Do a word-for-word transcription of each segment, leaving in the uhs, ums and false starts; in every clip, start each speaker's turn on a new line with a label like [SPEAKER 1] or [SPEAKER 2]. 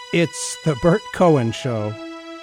[SPEAKER 1] It's the Bert Cohen Show.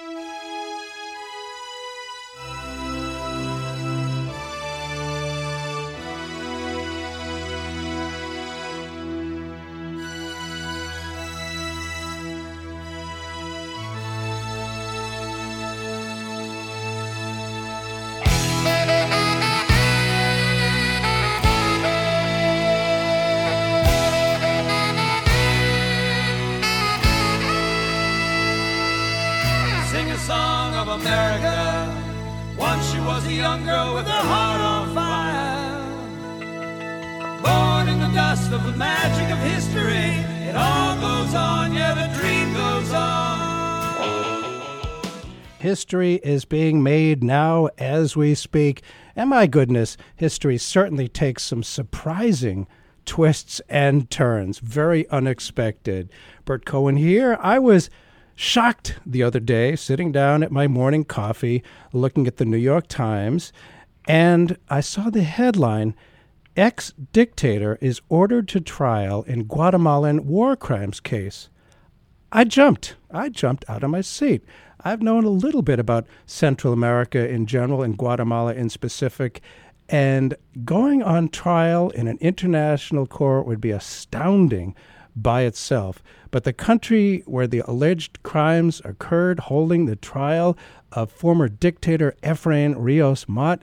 [SPEAKER 1] History is being made now as we speak. And my goodness, history certainly takes some surprising twists and turns. Very unexpected. Bert Cohen here. I was shocked the other day sitting down at my morning coffee looking at the New York Times, and I saw the headline, "Ex-dictator is ordered to trial in Guatemalan war crimes case." I jumped. I jumped out of my seat. I've known a little bit about Central America in general and Guatemala in specific, and going on trial in an international court would be astounding by itself. But the country where the alleged crimes occurred, holding the trial of former dictator Efrain Rios Montt,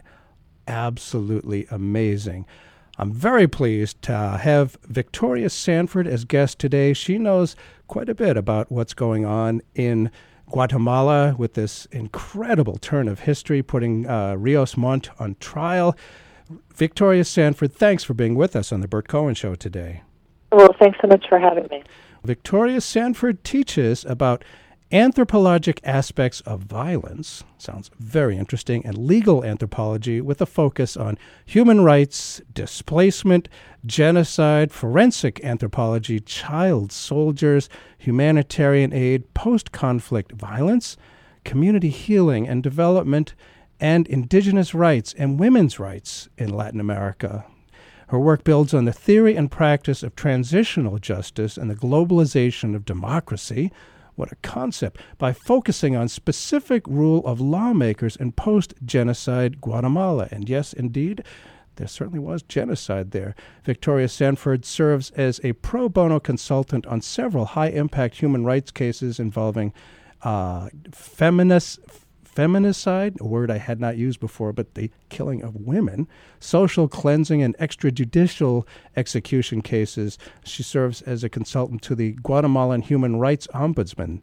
[SPEAKER 1] absolutely amazing. I'm very pleased to have Victoria Sanford as guest today. She knows quite a bit about what's going on in Guatemala with this incredible turn of history, putting uh, Rios Montt on trial. Victoria Sanford, thanks for being with us on the Bert Cohen Show today.
[SPEAKER 2] Well, thanks so much for having me.
[SPEAKER 1] Victoria Sanford teaches about anthropologic aspects of violence, sounds very interesting, and legal anthropology with a focus on human rights, displacement, genocide, forensic anthropology, child soldiers, humanitarian aid, post-conflict violence, community healing and development, and indigenous rights and women's rights in Latin America. Her work builds on the theory and practice of transitional justice and the globalization of democracy. What a concept, by focusing on specific rule of lawmakers in post-genocide Guatemala. And yes, indeed, there certainly was genocide there. Victoria Sanford serves as a pro bono consultant on several high-impact human rights cases involving uh, feminist, feminicide, a word I had not used before, but the killing of women, social cleansing, and extrajudicial execution cases. She serves as a consultant to the Guatemalan Human Rights Ombudsman.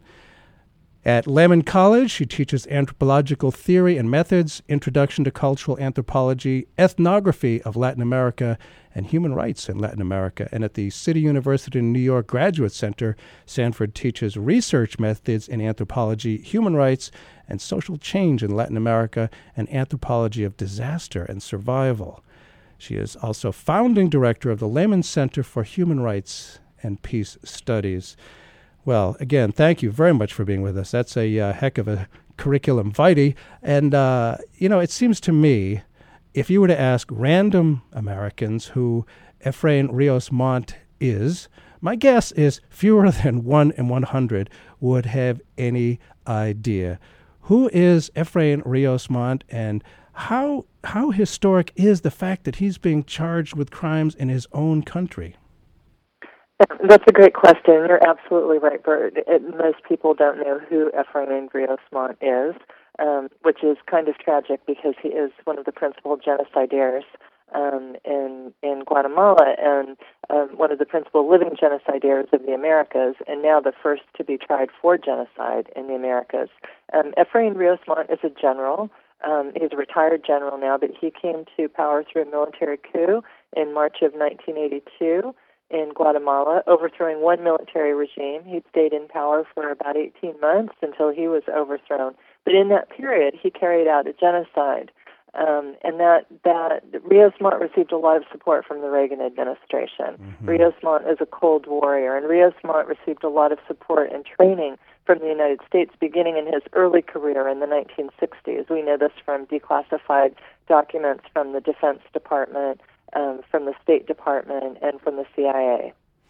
[SPEAKER 1] At Lehman College, she teaches anthropological theory and methods, introduction to cultural anthropology, ethnography of Latin America, and human rights in Latin America. And at the City University in New York Graduate Center, Sanford teaches research methods in anthropology, human rights, and social change in Latin America, and anthropology of disaster and survival. She is also founding director of the Lehman Center for Human Rights and Peace Studies. Well, again, thank you very much for being with us. That's a uh, heck of a curriculum vitae. And, uh, you know, it seems to me, if you were to ask random Americans who Efrain Rios Montt is, my guess is fewer than one in one hundred would have any idea. Who is Efrain Rios Montt, and how how historic is the fact that he's being charged with crimes in his own country?
[SPEAKER 2] That's a great question. You're absolutely right, Bert. It, most people don't know who Efrain Rios Montt is, um, which is kind of tragic because he is one of the principal genocidaires um, in in Guatemala and um, one of the principal living genocidaires of the Americas, and now the first to be tried for genocide in the Americas. Um, Efrain Rios Montt is a general. Um, he's a retired general now, but he came to power through a military coup in March of nineteen eighty-two. In Guatemala, overthrowing one military regime. He stayed in power for about eighteen months until he was overthrown. But in that period, he carried out a genocide. Um, and that, that Rios Montt received a lot of support from the Reagan administration. Mm-hmm. Rios Montt is a Cold Warrior, and Rios Montt received a lot of support and training from the United States beginning in his early career in the nineteen sixties. We know this from declassified documents from the Defense Department, Um, from the State Department, and from the C I A.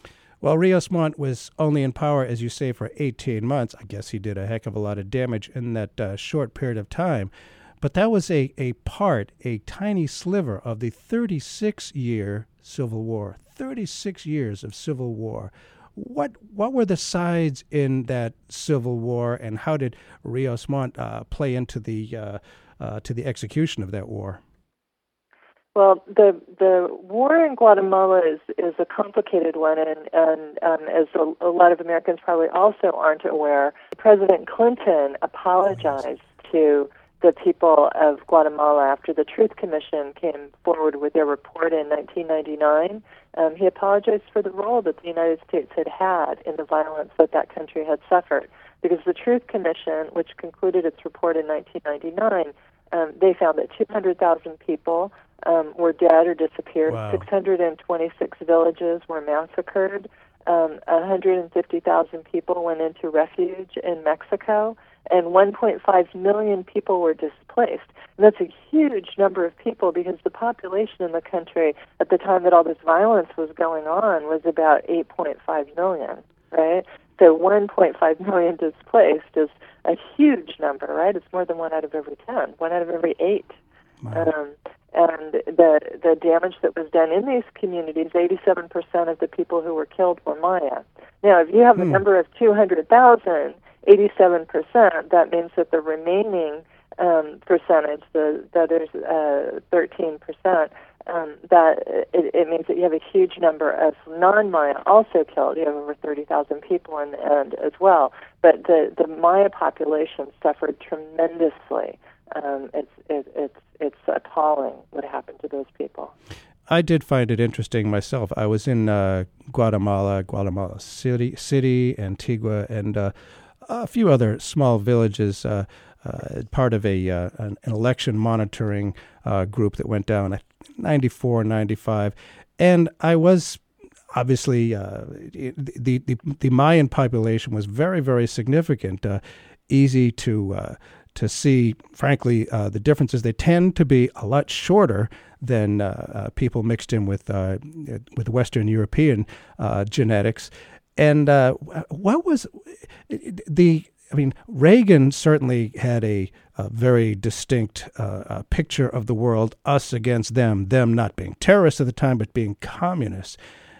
[SPEAKER 1] Well, Rios Montt was only in power, as you say, for eighteen months. I guess he did a heck of a lot of damage in that uh, short period of time. But that was a, a part, a tiny sliver of the thirty-six-year Civil War. thirty-six years of Civil War. What what were the sides in that Civil War, and how did Rios Montt uh, play into the uh, uh, to the execution of that war?
[SPEAKER 2] Well, the the war in Guatemala is, is a complicated one, and, and um, as a, a lot of Americans probably also aren't aware, President Clinton apologized to the people of Guatemala after the Truth Commission came forward with their report in nineteen ninety-nine. Um, he apologized for the role that the United States had had in the violence that that country had suffered, because the Truth Commission, which concluded its report in nineteen ninety-nine, um, they found that two hundred thousand people Um, were dead or disappeared.
[SPEAKER 1] Wow.
[SPEAKER 2] six hundred twenty-six villages were massacred. Um, one hundred fifty thousand people went into refuge in Mexico, and one point five million people were displaced. And that's a huge number of people, because the population in the country at the time that all this violence was going on was about eight point five million, right? So one point five million displaced is a huge number, right? It's more than one out of every ten, one out of every eight.
[SPEAKER 1] Wow.
[SPEAKER 2] Um, and the the damage that was done in these communities, eighty-seven percent of the people who were killed were Maya. Now, if you have a
[SPEAKER 1] hmm.
[SPEAKER 2] number of two hundred thousand, eighty-seven percent, that means that the remaining um, percentage, the, the there's uh, thirteen percent, um, that it, it means that you have a huge number of non-Maya also killed. You have over thirty thousand people in the end as well. But the, the Maya population suffered tremendously. Um, it's it, it's it's appalling what happened to those people.
[SPEAKER 1] I did find it interesting myself. I was in uh, Guatemala, Guatemala City, City, Antigua, and uh, a few other small villages. Uh, uh, part of a uh, an, an election monitoring uh, group that went down at ninety-four, ninety-five, and I was. Obviously, uh, the, the the Mayan population was very, very significant. Uh, easy to uh, to see, frankly, uh, the differences. They tend to be a lot shorter than uh, uh, people mixed in with uh, with Western European uh, genetics. And uh, what was the? I mean, Reagan certainly had a, a very distinct uh, uh, picture of the world: us against them. Them not being terrorists at the time, but being communists.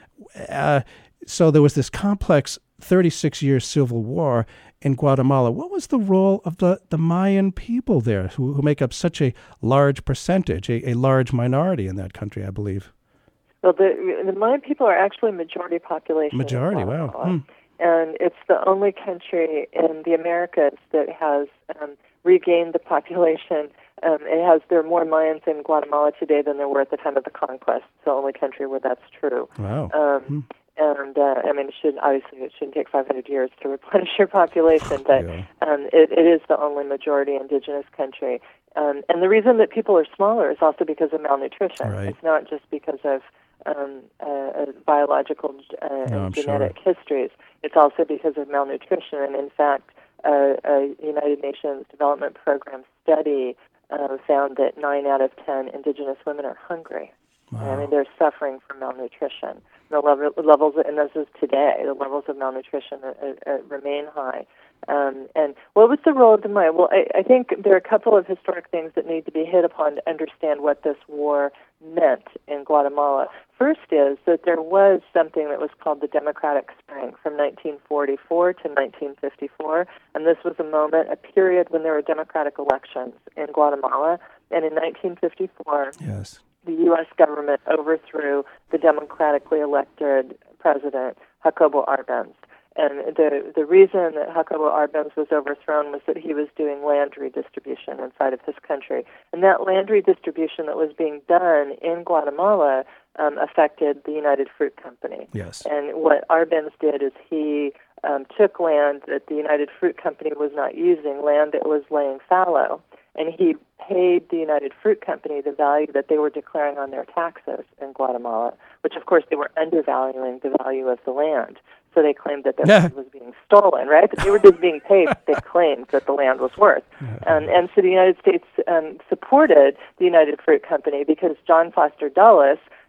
[SPEAKER 1] Uh, so there was this complex thirty-six-year civil war in Guatemala. What was the role of the, the Mayan people there, who, who make up such a large percentage, a, a large minority in that country, I believe?
[SPEAKER 2] Well, the, the Mayan people are actually a majority population.
[SPEAKER 1] Majority, wow. Hmm.
[SPEAKER 2] And it's the only country in the Americas that has um, regained the population. Um, it has there are more Mayans in Guatemala today than there were at the time of the conquest. It's the only country where that's true.
[SPEAKER 1] Wow.
[SPEAKER 2] Um,
[SPEAKER 1] hmm.
[SPEAKER 2] And uh, I mean, it should obviously it shouldn't take five hundred years to replenish your population, but
[SPEAKER 1] Yeah.
[SPEAKER 2] um, it, it is the only majority indigenous country. Um, and the reason that people are smaller is also because of malnutrition.
[SPEAKER 1] Right.
[SPEAKER 2] It's not just because of um, uh, biological uh,
[SPEAKER 1] No,
[SPEAKER 2] and
[SPEAKER 1] I'm
[SPEAKER 2] genetic
[SPEAKER 1] sure.
[SPEAKER 2] histories. It's also because of malnutrition. And in fact, uh, a United Nations Development Program study uh, found that nine out of ten indigenous women are hungry.
[SPEAKER 1] Wow.
[SPEAKER 2] I mean, they're suffering from malnutrition. The level, levels, and this is today, the levels of malnutrition uh, uh, remain high. Um, and what was the role of the Maya? Well, I, I think there are a couple of historic things that need to be hit upon to understand what this war meant in Guatemala. First is that there was something that was called the Democratic Spring from nineteen forty-four to nineteen fifty-four, and this was a moment, a period when there were democratic elections in Guatemala. And in nineteen fifty-four,
[SPEAKER 1] Yes.
[SPEAKER 2] the U S government overthrew the democratically elected president, Jacobo Arbenz. And the the reason that Jacobo Arbenz was overthrown was that he was doing land redistribution inside of his country. And that land redistribution that was being done in Guatemala um, affected the United Fruit Company.
[SPEAKER 1] Yes.
[SPEAKER 2] And what Arbenz did is he um, took land that the United Fruit Company was not using, land that was laying fallow, and he paid the United Fruit Company the value that they were declaring on their taxes in Guatemala, which, of course, they were undervaluing the value of the land. So they claimed that their land was being stolen, right? But they were just being paid what they claimed that the land was worth. Um, and so the United States um, supported the United Fruit Company because John Foster Dulles,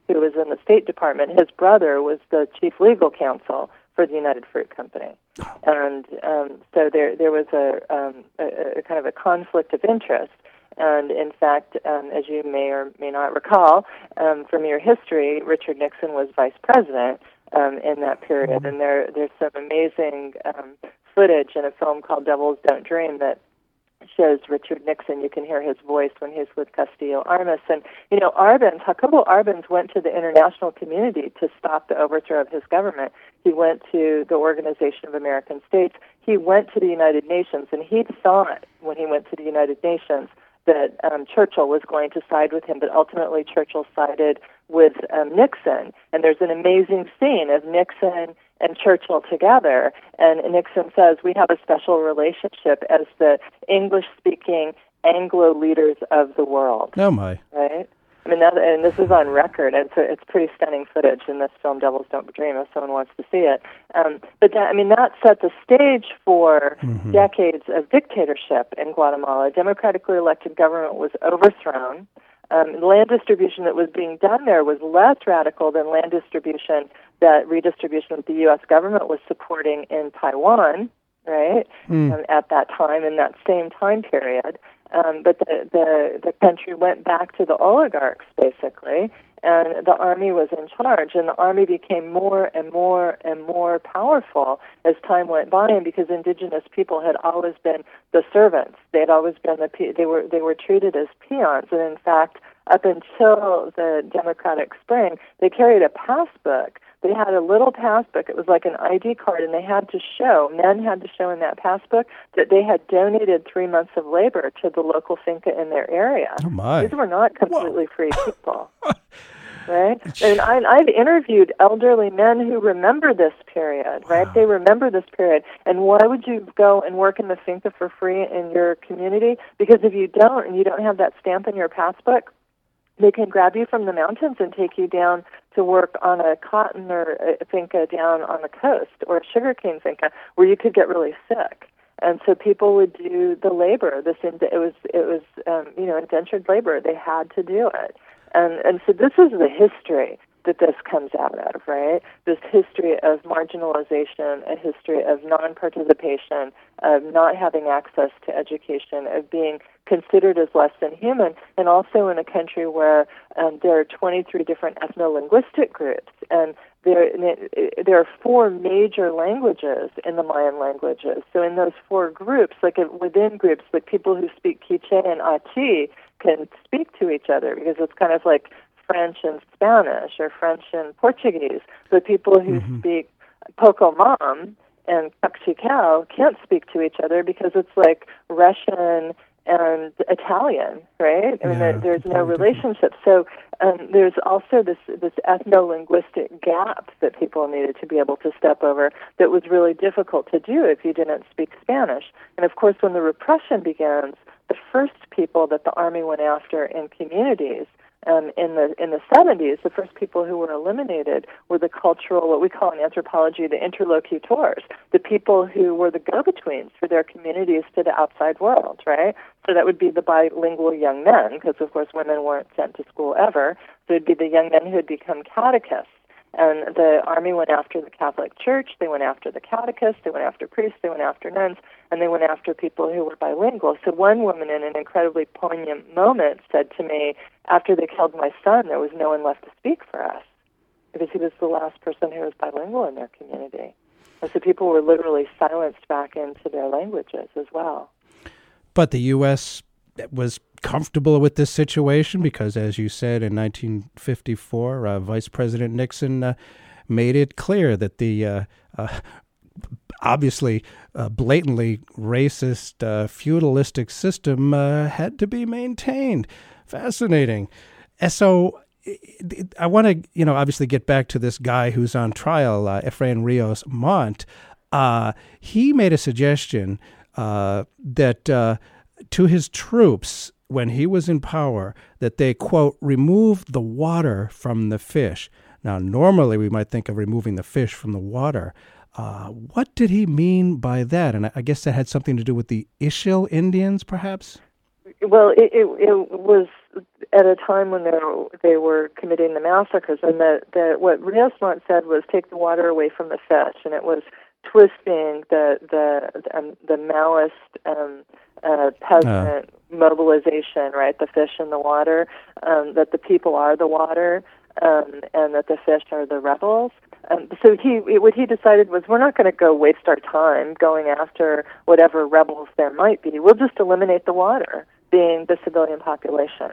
[SPEAKER 2] who was in the State Department. His brother was the chief legal counsel for the United Fruit Company. And um, so there there was a, um, a, a kind of a conflict of interest. And in fact, um, as you may or may not recall um, from your history, Richard Nixon was vice president um, in that period. Mm-hmm. And there there's some amazing um, footage in a film called Devils Don't Dream that shows Richard Nixon. You can hear his voice when he's with Castillo Armas. And, you know, Arbenz, Jacobo Arbenz went to the international community to stop the overthrow of his government. He went to the Organization of American States. He went to the United Nations, and he thought when he went to the United Nations that um, Churchill was going to side with him, but ultimately Churchill sided with um, Nixon. And there's an amazing scene of Nixon and Churchill together, and Nixon says, we have a special relationship as the English-speaking Anglo leaders of the world.
[SPEAKER 1] Oh, my.
[SPEAKER 2] Right? I mean, that, and this is on record. It's a, it's pretty stunning footage in this film, Devils Don't Dream, if someone wants to see it. Um, but that, I mean, that set the stage for mm-hmm. decades of dictatorship in Guatemala. A democratically elected government was overthrown. Um, land distribution that was being done there was less radical than land distribution that redistribution that the U S government was supporting in Taiwan, right, mm. um, at that time, in that same time period. Um, but the, the, the country went back to the oligarchs, basically, and the army was in charge. And the army became more and more and more powerful as time went by, and because indigenous people had always been the servants. They had always been the pe- they were they were treated as peons, and in fact, up until the Democratic Spring, they carried a passbook. They had a little passbook. It was like an I D card, and they had to show, men had to show in that passbook that they had donated three months of labor to the local finca in their area.
[SPEAKER 1] Oh, my.
[SPEAKER 2] These were not completely Whoa. free people. Right? And I, I've interviewed elderly men who remember this period, right? Wow. They remember this period. And why would you go and work in the finca for free in your community? Because if you don't, and you don't have that stamp in your passbook, they can grab you from the mountains and take you down to work on a cotton or a finca down on the coast, or a sugarcane finca, where you could get really sick. And so people would do the labor. This it was it was um, you know indentured labor. They had to do it. And and so this is the history that this comes out of, right? This history of marginalization, a history of non-participation, of not having access to education, of being considered as less than human, and also in a country where um, there are twenty-three different ethno-linguistic groups, and there there are four major languages in the Mayan languages. So in those four groups, like within groups, like people who speak Quiché and Achi can speak to each other, because it's kind of like French and Spanish, or French and Portuguese. But people who mm-hmm. speak Pocomam and Kaqchikel can't speak to each other, because it's like Russian and Italian, right? I mean, yeah, there, there's no relationship. So um, there's also this this ethno-linguistic gap that people needed to be able to step over, that was really difficult to do if you didn't speak Spanish. And of course, when the repression begins, the first people that the army went after in communities Um, in the in the seventies, the first people who were eliminated were the cultural, what we call in anthropology, the interlocutors, the people who were the go-betweens for their communities to the outside world, right? So that would be the bilingual young men, because, of course, women weren't sent to school ever. So it would be the young men who had become catechists. And the army went after the Catholic Church, they went after the catechists, they went after priests, they went after nuns, and they went after people who were bilingual. So one woman, in an incredibly poignant moment, said to me, after they killed my son, there was no one left to speak for us, because he was the last person who was bilingual in their community. And so people were literally silenced back into their languages as well.
[SPEAKER 1] But the U S was comfortable with this situation because, as you said, in nineteen fifty-four, uh, Vice President Nixon uh, made it clear that the uh, uh, obviously uh, blatantly racist, uh, feudalistic system uh, had to be maintained. Fascinating. And so I want to, you know, obviously get back to this guy who's on trial, uh, Efrain Rios Montt. Uh, he made a suggestion uh, that uh, to his troops, when he was in power, that they, quote, remove the water from the fish. Now, normally we might think of removing the fish from the water. Uh, what did he mean by that? And I guess that had something to do with the Ixil Indians, perhaps?
[SPEAKER 2] Well, it, it, it was at a time when they were, they were committing the massacres, and the, the what Rios Montt said was take the water away from the fish, and it was twisting the the um, the Maoist um, uh, peasant uh. mobilization, right? The fish in the water, um, that the people are the water, um, and that the fish are the rebels. Um, so he, what he decided was, we're not going to go waste our time going after whatever rebels there might be. We'll just eliminate the water, being the civilian population.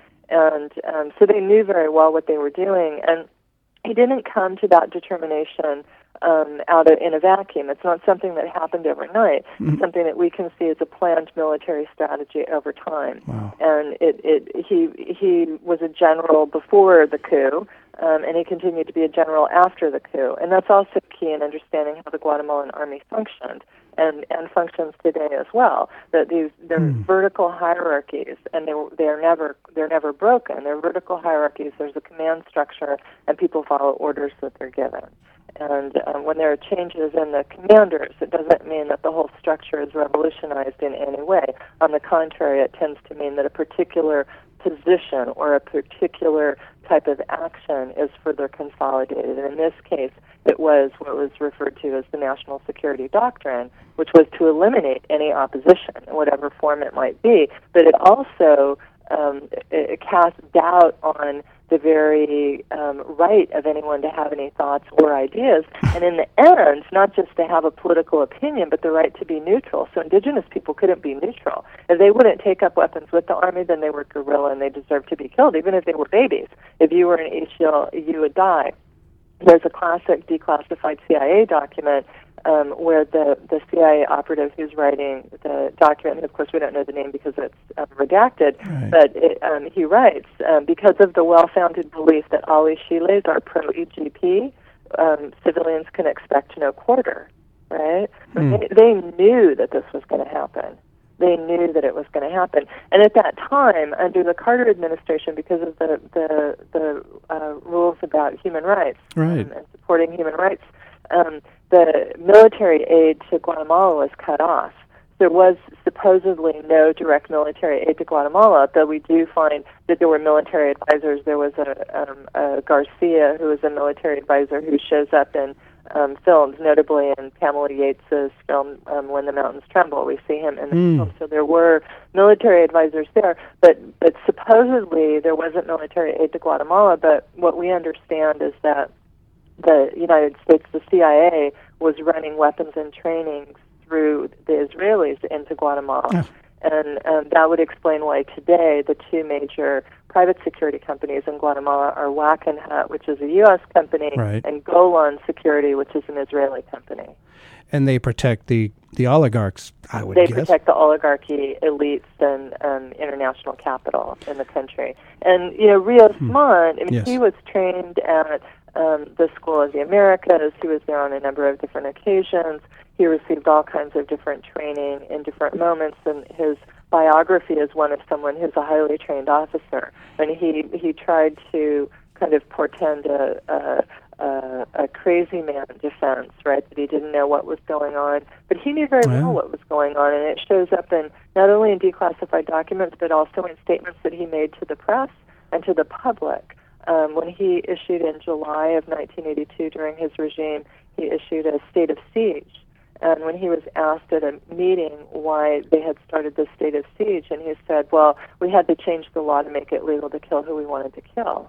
[SPEAKER 2] And um, so they knew very well what they were doing. And he didn't come to that determination um, out of, in a vacuum. It's not something that happened overnight. Mm-hmm. It's something that we can see as a planned military strategy over time.
[SPEAKER 1] Wow.
[SPEAKER 2] And it, it, he, he was a general before the coup. Um, and he continued to be a general after the coup. And that's also key in understanding how the Guatemalan army functioned and, and functions today as well. That these they're mm. vertical hierarchies, and they they're never they're never broken. They're vertical hierarchies. There's a command structure, and people follow orders that they're given. And um, when there are changes in the commanders, it doesn't mean that the whole structure is revolutionized in any way. On the contrary, it tends to mean that a particular position or a particular type of action is further consolidated. And in this case, it was what was referred to as the national security doctrine, which was to eliminate any opposition in whatever form it might be. But it also um, it, it cast doubt on the very um, right of anyone to have any thoughts or ideas, and in the end, not just to have a political opinion, but the right to be neutral. So indigenous people couldn't be neutral. If they wouldn't take up weapons with the army, then they were guerrilla and they deserved to be killed, even if they were babies. If you were an H L, you would die. There's a classic declassified C I A document um, where the, the C I A operative who's writing the document, and of course we don't know the name because it's um, redacted,
[SPEAKER 1] right.
[SPEAKER 2] but it, um, he writes, um, because of the well-founded belief that Ali Chiles are pro-E G P, um, civilians can expect no quarter, right?
[SPEAKER 1] Mm.
[SPEAKER 2] They, they knew that this was going to happen. They knew that it was going to happen. And at that time, under the Carter administration, because of the the, the uh, rules about human rights
[SPEAKER 1] right.
[SPEAKER 2] um, and supporting human rights, um, the military aid to Guatemala was cut off. There was supposedly no direct military aid to Guatemala, though we do find that there were military advisors. There was a, um, a Garcia, who was a military advisor, who shows up in Um, films, notably in Pamela Yates's film um, When the Mountains Tremble. We see him in the
[SPEAKER 1] mm.
[SPEAKER 2] film. So there were military advisors there, but, but supposedly there wasn't military aid to Guatemala, but what we understand is that the United States, the C I A, was running weapons and training through the Israelis into Guatemala.
[SPEAKER 1] Yeah.
[SPEAKER 2] And um, that would explain why today the two major private security companies in Guatemala are Wackenhut, which is a U S company,
[SPEAKER 1] right.
[SPEAKER 2] and Golan Security, which is an Israeli company.
[SPEAKER 1] And they protect the, the oligarchs, I would
[SPEAKER 2] they
[SPEAKER 1] guess.
[SPEAKER 2] They protect the oligarchy, elites, and um, international capital in the country. And, you know, Rios hmm. Montt, I mean,
[SPEAKER 1] yes.
[SPEAKER 2] he was trained at um, the School of the Americas. He was there on a number of different occasions. He received all kinds of different training in different moments, and his biography is one of someone who's a highly trained officer. And he, he tried to kind of portend a, a, a, a crazy man defense, right, that he didn't know what was going on. But he knew very
[SPEAKER 1] yeah.
[SPEAKER 2] well what was going on, and it shows up in not only in declassified documents, but also in statements that he made to the press and to the public. Um, when he issued in July of nineteen eighty-two, during his regime, he issued a state of siege. And when he was asked at a meeting why they had started this state of siege, and he said, well, we had to change the law to make it legal to kill who we wanted to kill.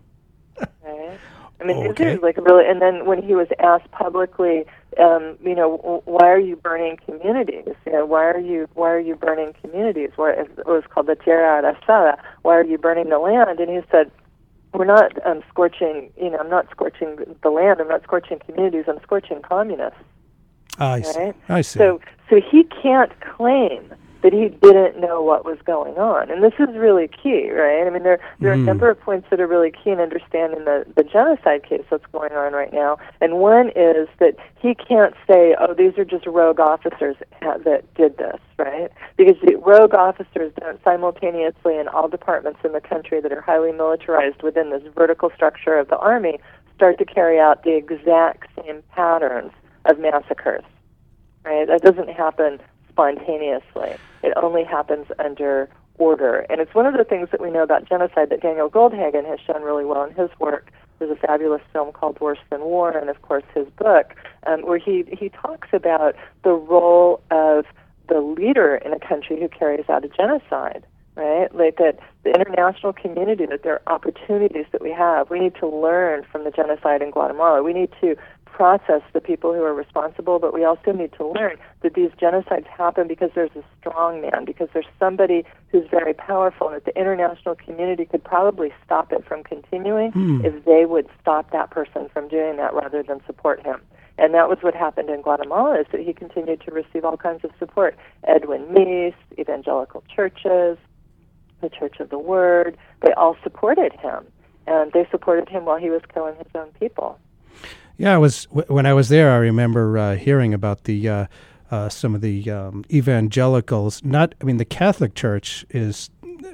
[SPEAKER 2] Right? I mean,
[SPEAKER 1] okay.
[SPEAKER 2] it was like really, and then when he was asked publicly, um, you know, why are you burning communities? You know, why are you why are you burning communities? Why, it was called the Tierra Arrasada. Why are you burning the land? And he said, we're not um, scorching, you know, I'm not scorching the land. I'm not scorching communities. I'm scorching communists.
[SPEAKER 1] I
[SPEAKER 2] right?
[SPEAKER 1] see. I see.
[SPEAKER 2] So, so he can't claim that he didn't know what was going on, and this is really key, right? I mean, there there are
[SPEAKER 1] mm.
[SPEAKER 2] a number of points that are really key in understanding the the genocide case that's going on right now. And one is that he can't say, "Oh, these are just rogue officers that did this," right? Because the rogue officers don't simultaneously in all departments in the country that are highly militarized within this vertical structure of the army start to carry out the exact same patterns of massacres, right? That doesn't happen spontaneously. It only happens under order. And it's one of the things that we know about genocide that Daniel Goldhagen has shown really well in his work. There's a fabulous film called Worse Than War, and of course his book, um, where he, he talks about the role of the leader in a country who carries out a genocide, right? Like that the international community, that there are opportunities that we have. We need to learn from the genocide in Guatemala. We need to process the people who are responsible, but we also need to learn that these genocides happen because there's a strong man, because there's somebody who's very powerful, and that the international community could probably stop it from continuing mm. if they would stop that person from doing that rather than support him. And that was what happened in Guatemala, is that he continued to receive all kinds of support. Edwin Meese, evangelical churches, the Church of the Word, they all supported him. And they supported him while he was killing his own people.
[SPEAKER 1] Yeah, I was when I was there. I remember uh, hearing about the uh, uh, some of the um, evangelicals. Not, I mean, the Catholic Church is,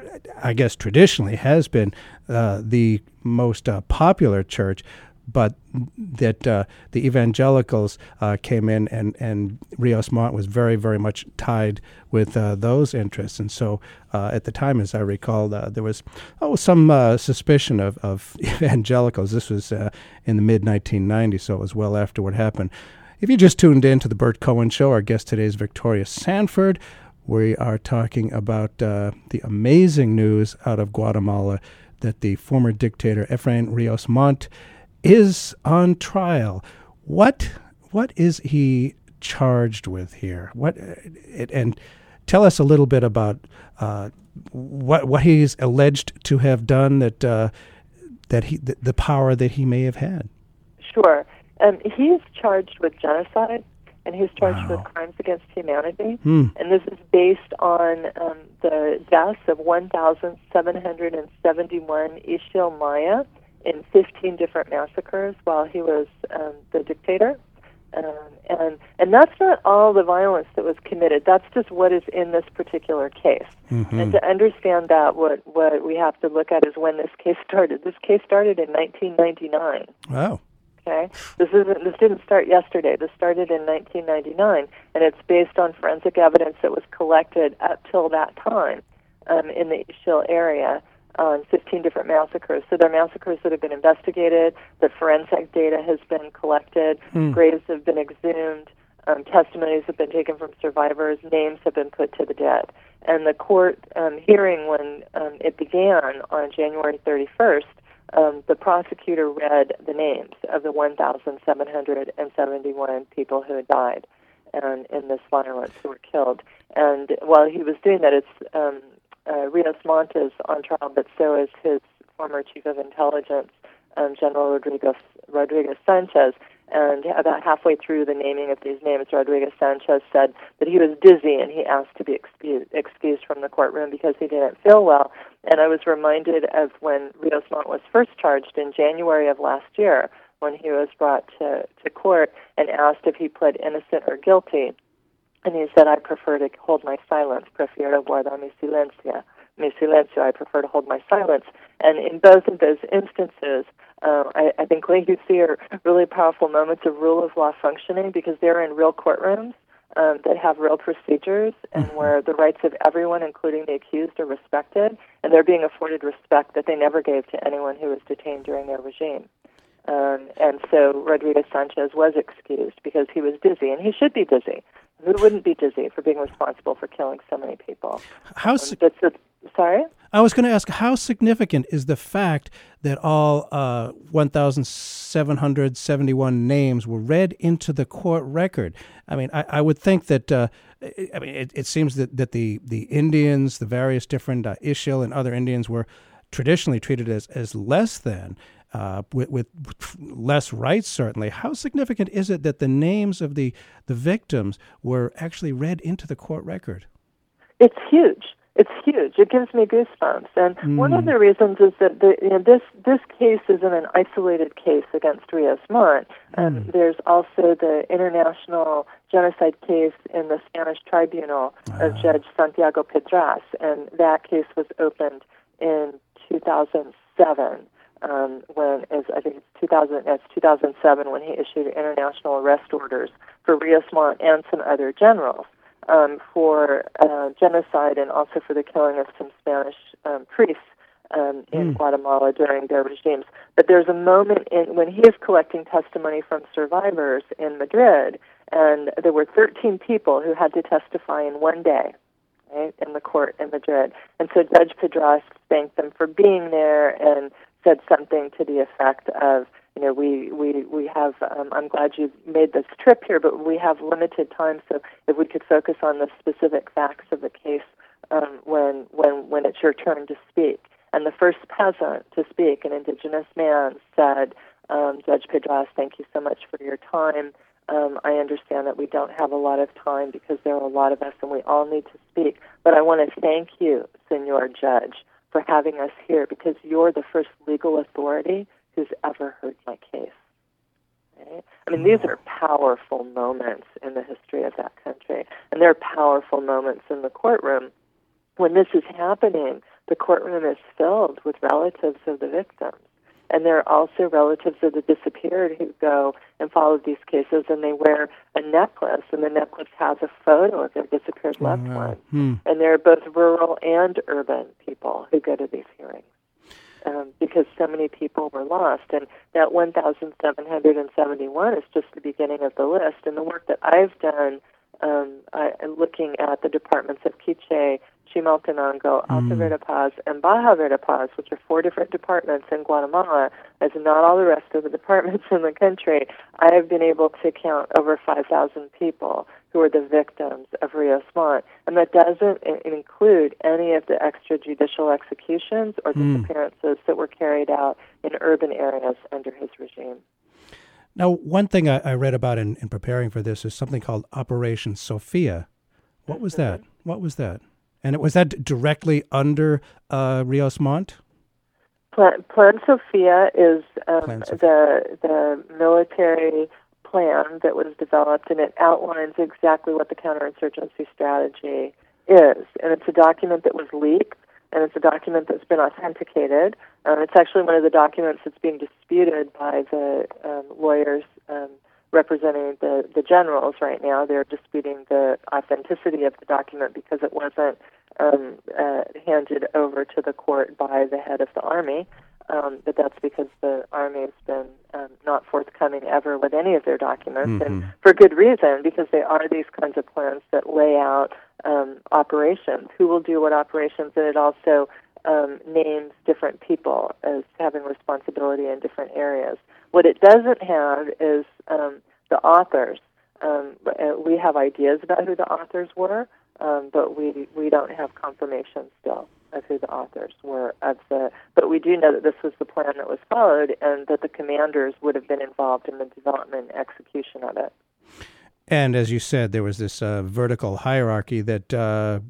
[SPEAKER 1] I guess, traditionally has been uh, the most uh, popular church, but that uh, the evangelicals uh, came in, and, and Rios Montt was very, very much tied with uh, those interests. And so uh, at the time, as I recall, uh, there was oh some uh, suspicion of, of evangelicals. This was uh, in the mid nineteen nineties, so it was well after what happened. If you just tuned in to the Bert Cohen Show, our guest today is Victoria Sanford. We are talking about uh, the amazing news out of Guatemala that the former dictator Efrain Rios Montt is on trial. What what is he charged with here? What it, and tell us a little bit about uh, what what he's alleged to have done, that uh, that he the, the power that he may have had.
[SPEAKER 2] Sure, um, he's charged with genocide, and he's charged
[SPEAKER 1] wow.
[SPEAKER 2] with crimes against humanity.
[SPEAKER 1] Hmm.
[SPEAKER 2] And this is based on um, the deaths of one thousand seven hundred seventy-one Ixil Maya in fifteen different massacres while he was um, the dictator. Um, and and that's not all the violence that was committed. That's just what is in this particular case. Mm-hmm. And to understand that, what, what we have to look at is when this case started. This case started in nineteen ninety-nine.
[SPEAKER 1] Wow.
[SPEAKER 2] Okay? This isn't. This didn't start yesterday. This started in nineteen ninety-nine, and it's based on forensic evidence that was collected up till that time um, in the Ixil area on fifteen different massacres. So they're massacres that have been investigated, the forensic data has been collected, mm. graves have been exhumed, um, testimonies have been taken from survivors, names have been put to the dead. And the court um, hearing, when um, it began on January thirty-first, um, the prosecutor read the names of the one thousand seven hundred seventy-one people who had died and in this violence, who were killed. And while he was doing that, it's um, Uh, Rios Montt is on trial, but so is his former chief of intelligence, um, General Rodriguez, Rodriguez Sanchez. And about halfway through the naming of these names, Rodriguez Sanchez said that he was dizzy and he asked to be excused, excused from the courtroom because he didn't feel well. And I was reminded of when Rios Montt was first charged in January of last year, when he was brought to, to court and asked if he pled innocent or guilty. And he said, I prefer to hold my silence. Prefiero guardar mi silencio. Mi silencio. I prefer to hold my silence. And in both of those instances, uh, I, I think what you see are really powerful moments of rule of law functioning, because they're in real courtrooms um, that have real procedures and mm-hmm. where the rights of everyone, including the accused, are respected, and they're being afforded respect that they never gave to anyone who was detained during their regime. Um, and so Rodriguez Sanchez was excused because he was dizzy, and he should be dizzy. Who wouldn't be dizzy for being responsible for killing so many people?
[SPEAKER 1] How?
[SPEAKER 2] Um, that's a, sorry?
[SPEAKER 1] I was going to ask, how significant is the fact that all uh, one thousand seven hundred seventy-one names were read into the court record? I mean, I, I would think that, uh, I mean, it, it seems that, that the, the Indians, the various different uh, Ixil and other Indians were traditionally treated as, as less than. Uh, with, with less rights, certainly. How significant is it that the names of the, the victims were actually read into the court record?
[SPEAKER 2] It's huge. It's huge. It gives me goosebumps. And mm. one of the reasons is that the, you know, this this case isn't an isolated case against Rios Montt. Um, mm. There's also the international genocide case in the Spanish tribunal ah. of Judge Santiago Pedras, and that case was opened in two thousand seven. Um, when, as I think it's two thousand, it's two thousand seven, when he issued international arrest orders for Rios Montt and some other generals. um, for uh, genocide and also for the killing of some Spanish um, priests um, in
[SPEAKER 1] Mm.
[SPEAKER 2] Guatemala during their regimes. But there's a moment in when he is collecting testimony from survivors in Madrid, and there were thirteen people who had to testify in one day, right, in the court in Madrid. And so Judge Pedras thanked them for being there and said something to the effect of, you know, we, we, we have, um, I'm glad you made this trip here, but we have limited time, so if we could focus on the specific facts of the case um, when, when, when it's your turn to speak. And the first peasant to speak, an indigenous man, said, um, Judge Pedras, thank you so much for your time. Um, I understand that we don't have a lot of time because there are a lot of us and we all need to speak. But I want to thank you, Senor Judge, for having us here because you're the first legal authority who's ever heard my case. Right? I mean, these are powerful moments in the history of that country. And there are powerful moments in the courtroom. When this is happening, the courtroom is filled with relatives of the victims. And there are also relatives of the disappeared who go and follow these cases, and they wear a necklace, and the necklace has a photo of their disappeared loved
[SPEAKER 1] Oh, wow.
[SPEAKER 2] one.
[SPEAKER 1] Hmm.
[SPEAKER 2] And there are both rural and urban people who go to these hearings um, because so many people were lost. And that one thousand seven hundred seventy-one is just the beginning of the list. And the work that I've done um, I, looking at the departments of Quiché, Chimaltenango, Alta
[SPEAKER 1] Mm.
[SPEAKER 2] Verapaz, and Baja Verapaz, which are four different departments in Guatemala, as not all the rest of the departments in the country, I have been able to count over five thousand people who are the victims of Rios Montt. And that doesn't i- include any of the extrajudicial executions or
[SPEAKER 1] Mm.
[SPEAKER 2] disappearances that were carried out in urban areas under his regime.
[SPEAKER 1] Now, one thing I, I read about in, in preparing for this is something called Operation Sophia. What was that? What was that? And it was that directly under uh, Rios Montt?
[SPEAKER 2] Plan, Plan Sophia is um,
[SPEAKER 1] Plan Sophia.
[SPEAKER 2] the the military plan that was developed, and it outlines exactly what the counterinsurgency strategy is. And it's a document that was leaked, and it's a document that's been authenticated. Um, it's actually one of the documents that's being disputed by the um, lawyers um, representing the, the generals right now. They're disputing the authenticity of the document because it wasn't um, uh, handed over to the court by the head of the army. Um, but that's because the army has been um, not forthcoming ever with any of their documents,
[SPEAKER 1] Mhm.
[SPEAKER 2] and for good reason, because they are these kinds of plans that lay out um, operations, who will do what operations, and it also um, names different people as having responsibility in different areas. What it doesn't have is um, the authors. Um, we have ideas about who the authors were, um, but we we don't have confirmation still of who the authors were of the. But we do know that this was the plan that was followed, and that the commanders would have been involved in the development and execution of it.
[SPEAKER 1] And as you said, there was this uh, vertical hierarchy that uh,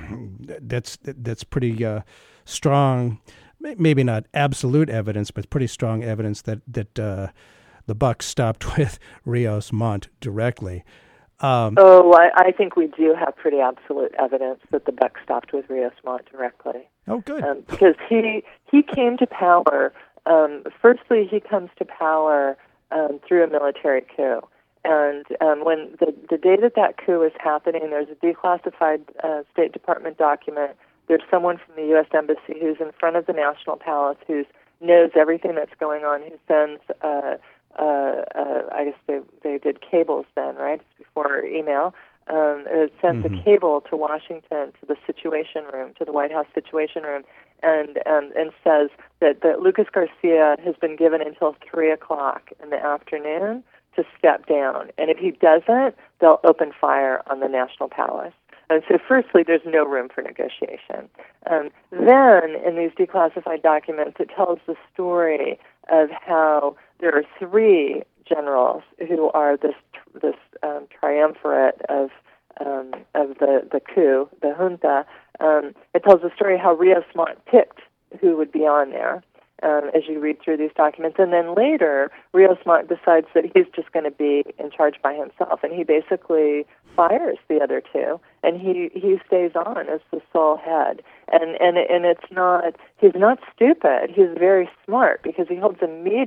[SPEAKER 1] that's that's pretty uh, strong. Maybe not absolute evidence, but pretty strong evidence that that uh, the buck stopped with Rios Montt directly. Um,
[SPEAKER 2] oh, I, I think we do have pretty absolute evidence that the buck stopped with Rios Montt directly.
[SPEAKER 1] oh, good.
[SPEAKER 2] Um, because he he came to power. Um, firstly, he comes to power um, through a military coup. And um, when the, the day that that coup is happening, there's a declassified uh, State Department document. There's someone from the U S Embassy who's in front of the National Palace who knows everything that's going on, who sends, uh, uh, uh, I guess they, they did cables then, right? It's before email. Um, it sends
[SPEAKER 1] Mhm.
[SPEAKER 2] a cable to Washington, to the Situation Room, to the White House Situation Room, and um, and says that, that Lucas Garcia has been given until three o'clock in the afternoon to step down. And if he doesn't, they'll open fire on the National Palace. And so firstly, there's no room for negotiation. Um, then, in these declassified documents, it tells the story of how there are three generals who are this this um, triumvirate of um, of the, the coup, the junta. Um, it tells the story how Rios Montt picked who would be on there. Um, as you read through these documents. And then later, Rios Montt decides that he's just going to be in charge by himself, and he basically fires the other two, and he, he stays on as the sole head. And, and, and it's not, he's not stupid, he's very smart, because he holds a meeting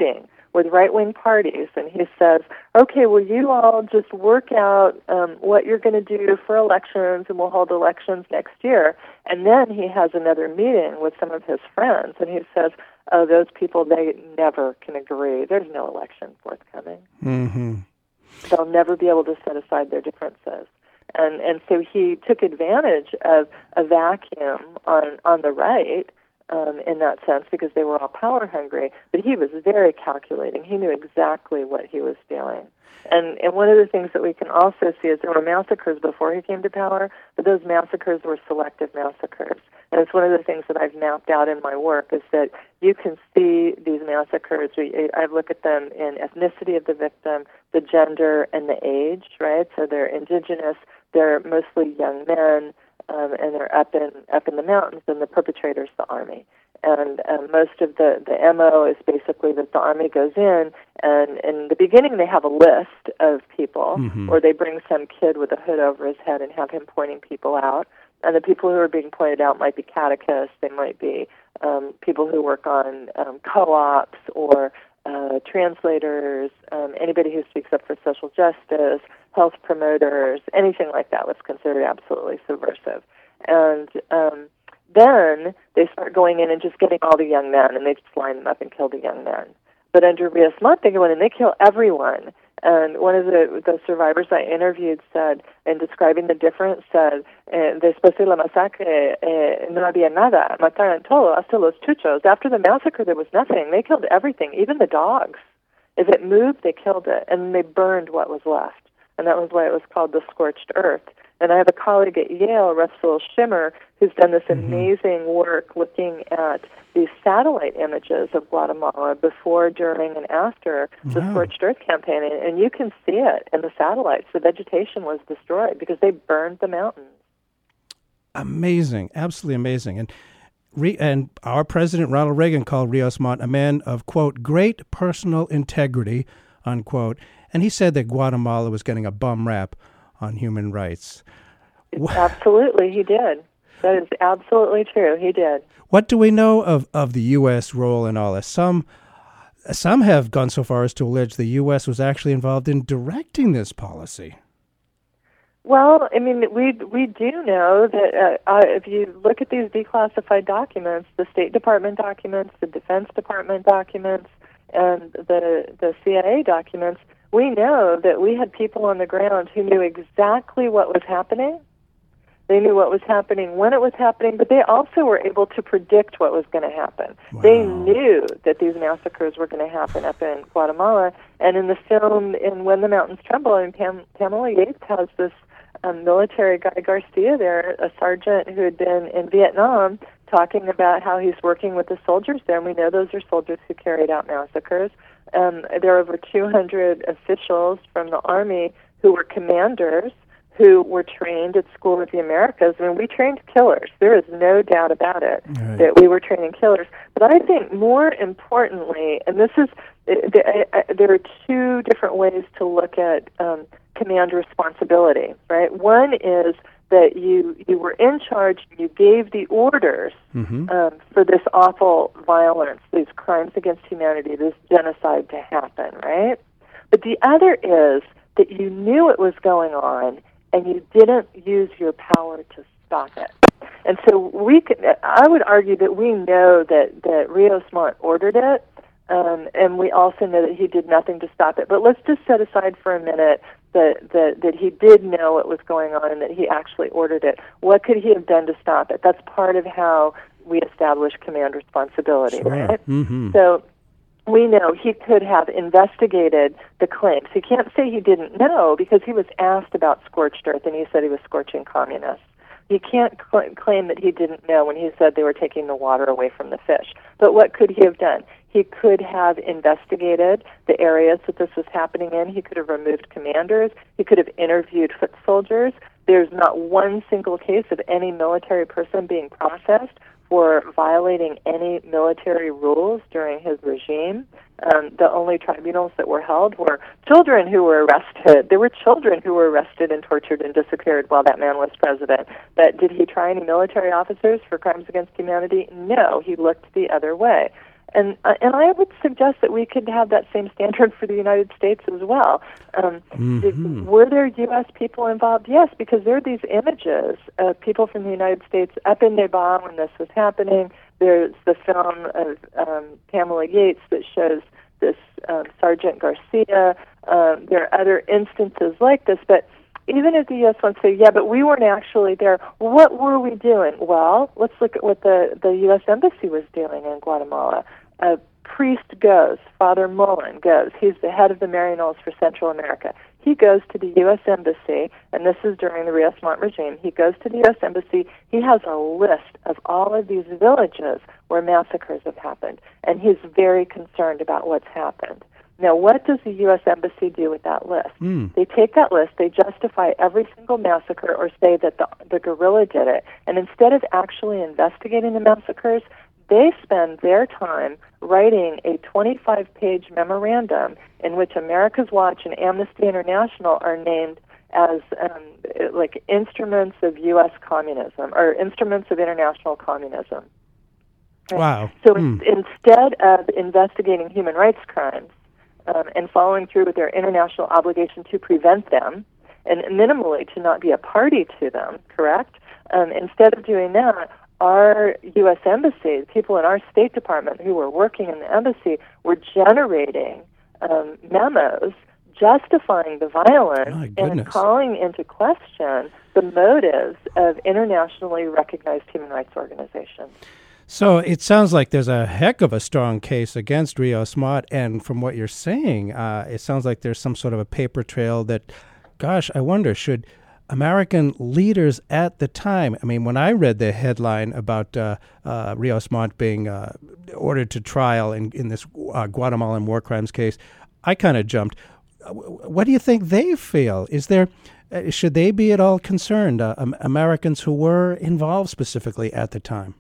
[SPEAKER 2] with right-wing parties, and he says, okay, well, you all just work out um, what you're going to do for elections, and we'll hold elections next year. And then he has another meeting with some of his friends, and he says, oh, those people, they never can agree. There's no election forthcoming.
[SPEAKER 1] Mm-hmm.
[SPEAKER 2] They'll never be able to set aside their differences. And and so he took advantage of a vacuum on, on the right um, in that sense, because they were all power hungry. But he was very calculating. He knew exactly what he was doing. And and one of the things that we can also see is there were massacres before he came to power, but those massacres were selective massacres. And it's one of the things that I've mapped out in my work is that you can see these massacres. I look at them in ethnicity of the victim, the gender, and the age, right? So they're indigenous, they're mostly young men, um, and they're up in up in the mountains, and the perpetrator's the army. And um, most of the, the M O is basically that the army goes in, and in the beginning they have a list of people, mm-hmm. or they bring some kid with a hood over his head and have him pointing people out. And the people who are being pointed out might be catechists, they might be um, people who work on um, co-ops or uh, translators, um, anybody who speaks up for social justice, health promoters, anything like that was considered absolutely subversive. And um, then they start going in and just getting all the young men, and they just line them up and kill the young men. But under Rios Montt, they go in and they kill everyone. And one of the, the survivors I interviewed said, in describing the difference, said, eh, después de la masacre, eh, no había nada, mataron todo, hasta los chuchos. After the massacre, there was nothing. They killed everything, even the dogs. If it moved, they killed it, and they burned what was left. And that was why it was called the scorched earth. And I have a colleague at Yale, Russell Schimmer, who's done this mm-hmm. amazing work looking at these satellite images of Guatemala before, during, and after the wow. Scorched Earth campaign. And, and you can see it in the satellites. The vegetation was destroyed because they burned the mountains.
[SPEAKER 1] Amazing. Absolutely amazing. And re- and our president, Ronald Reagan, called Rios Montt a man of, quote, great personal integrity, unquote. And he said that Guatemala was getting a bum rap on human rights.
[SPEAKER 2] Absolutely, he did. That is absolutely true. He did.
[SPEAKER 1] What do we know of, of the U S role in all this? Some some have gone so far as to allege the U S was actually involved in directing this policy.
[SPEAKER 2] Well, I mean, we we do know that uh, uh, if you look at these declassified documents, the State Department documents, the Defense Department documents, and the the C I A documents, we know that we had people on the ground who knew exactly what was happening. They knew what was happening when it was happening, but they also were able to predict what was going to happen. Wow. They knew that these massacres were going to happen up in Guatemala. And in the film, in When the Mountains Tremble, and Pam, Pamela Yates has this um, military guy, Garcia there, a sergeant who had been in Vietnam, talking about how he's working with the soldiers there. And we know those are soldiers who carried out massacres. Um, there are over two hundred officials from the Army who were commanders who were trained at School of the Americas. I mean, we trained killers. There is no doubt about it right. that we were training killers. But I think more importantly, and this is, there are two different ways to look at um, command responsibility, right? One is that you, you were in charge, you gave the orders mm-hmm. um, for this awful violence, these crimes against humanity, this genocide to happen, right? But the other is that you knew it was going on and you didn't use your power to stop it. And so we could, I would argue that we know that, that Rios Montt ordered it, um, and we also know that he did nothing to stop it. But let's just set aside for a minute that, that, that he did know what was going on and that he actually ordered it. What could he have done to stop it? That's part of how we establish command responsibility, sure. right?
[SPEAKER 1] Mm-hmm.
[SPEAKER 2] So we know he could have investigated the claims. He can't say he didn't know because he was asked about scorched earth and he said he was scorching communists. He can't cl- claim that he didn't know when he said they were taking the water away from the fish. But what could he have done? He could have investigated the areas that this was happening in. He could have removed commanders. He could have interviewed foot soldiers. There's not one single case of any military person being processed for violating any military rules during his regime. Um, the only tribunals that were held were children who were arrested. There were children who were arrested and tortured and disappeared while that man was president. But did he try any military officers for crimes against humanity? No, he looked the other way. And uh, and I would suggest that we could have that same standard for the United States as well. Um,
[SPEAKER 1] mm-hmm.
[SPEAKER 2] did, were there U S people involved? Yes, because there are these images of people from the United States up in Nepal when this was happening. There's the film of um, Pamela Yates that shows this um, Sergeant Garcia. Um, there are other instances like this, but even if the U S wants to say, yeah, but we weren't actually there, what were we doing? Well, let's look at what the, the U S Embassy was doing in Guatemala. A priest goes, Father Mullen goes. He's the head of the Maryknolls for Central America. He goes to the U S Embassy, and this is during the Rios Montt regime. He goes to the U S Embassy. He has a list of all of these villages where massacres have happened, and he's very concerned about what's happened. Now, what does the U S Embassy do with that list?
[SPEAKER 1] Mm.
[SPEAKER 2] They take that list, they justify every single massacre or say that the, the guerrilla did it, and instead of actually investigating the massacres, they spend their time writing a twenty-five page memorandum in which America's Watch and Amnesty International are named as um, like instruments of U S communism or instruments of international communism. Right?
[SPEAKER 1] Wow.
[SPEAKER 2] So
[SPEAKER 1] mm.
[SPEAKER 2] instead of investigating human rights crimes, Um, and following through with their international obligation to prevent them, and minimally to not be a party to them, correct? Um, instead of doing that, our U S Embassy, people in our State Department who were working in the embassy, were generating um, memos justifying the violence and calling into question the motives of internationally recognized human rights organizations.
[SPEAKER 1] So it sounds like there's a heck of a strong case against Rios Montt, and from what you're saying, uh, it sounds like there's some sort of a paper trail that, gosh, I wonder, should American leaders at the time, I mean, when I read the headline about uh, uh, Rios Montt being uh, ordered to trial in, in this uh, Guatemalan war crimes case, I kind of jumped. What do you think they feel? Is there, uh, should they be at all concerned, uh, um, Americans who were involved specifically at the time?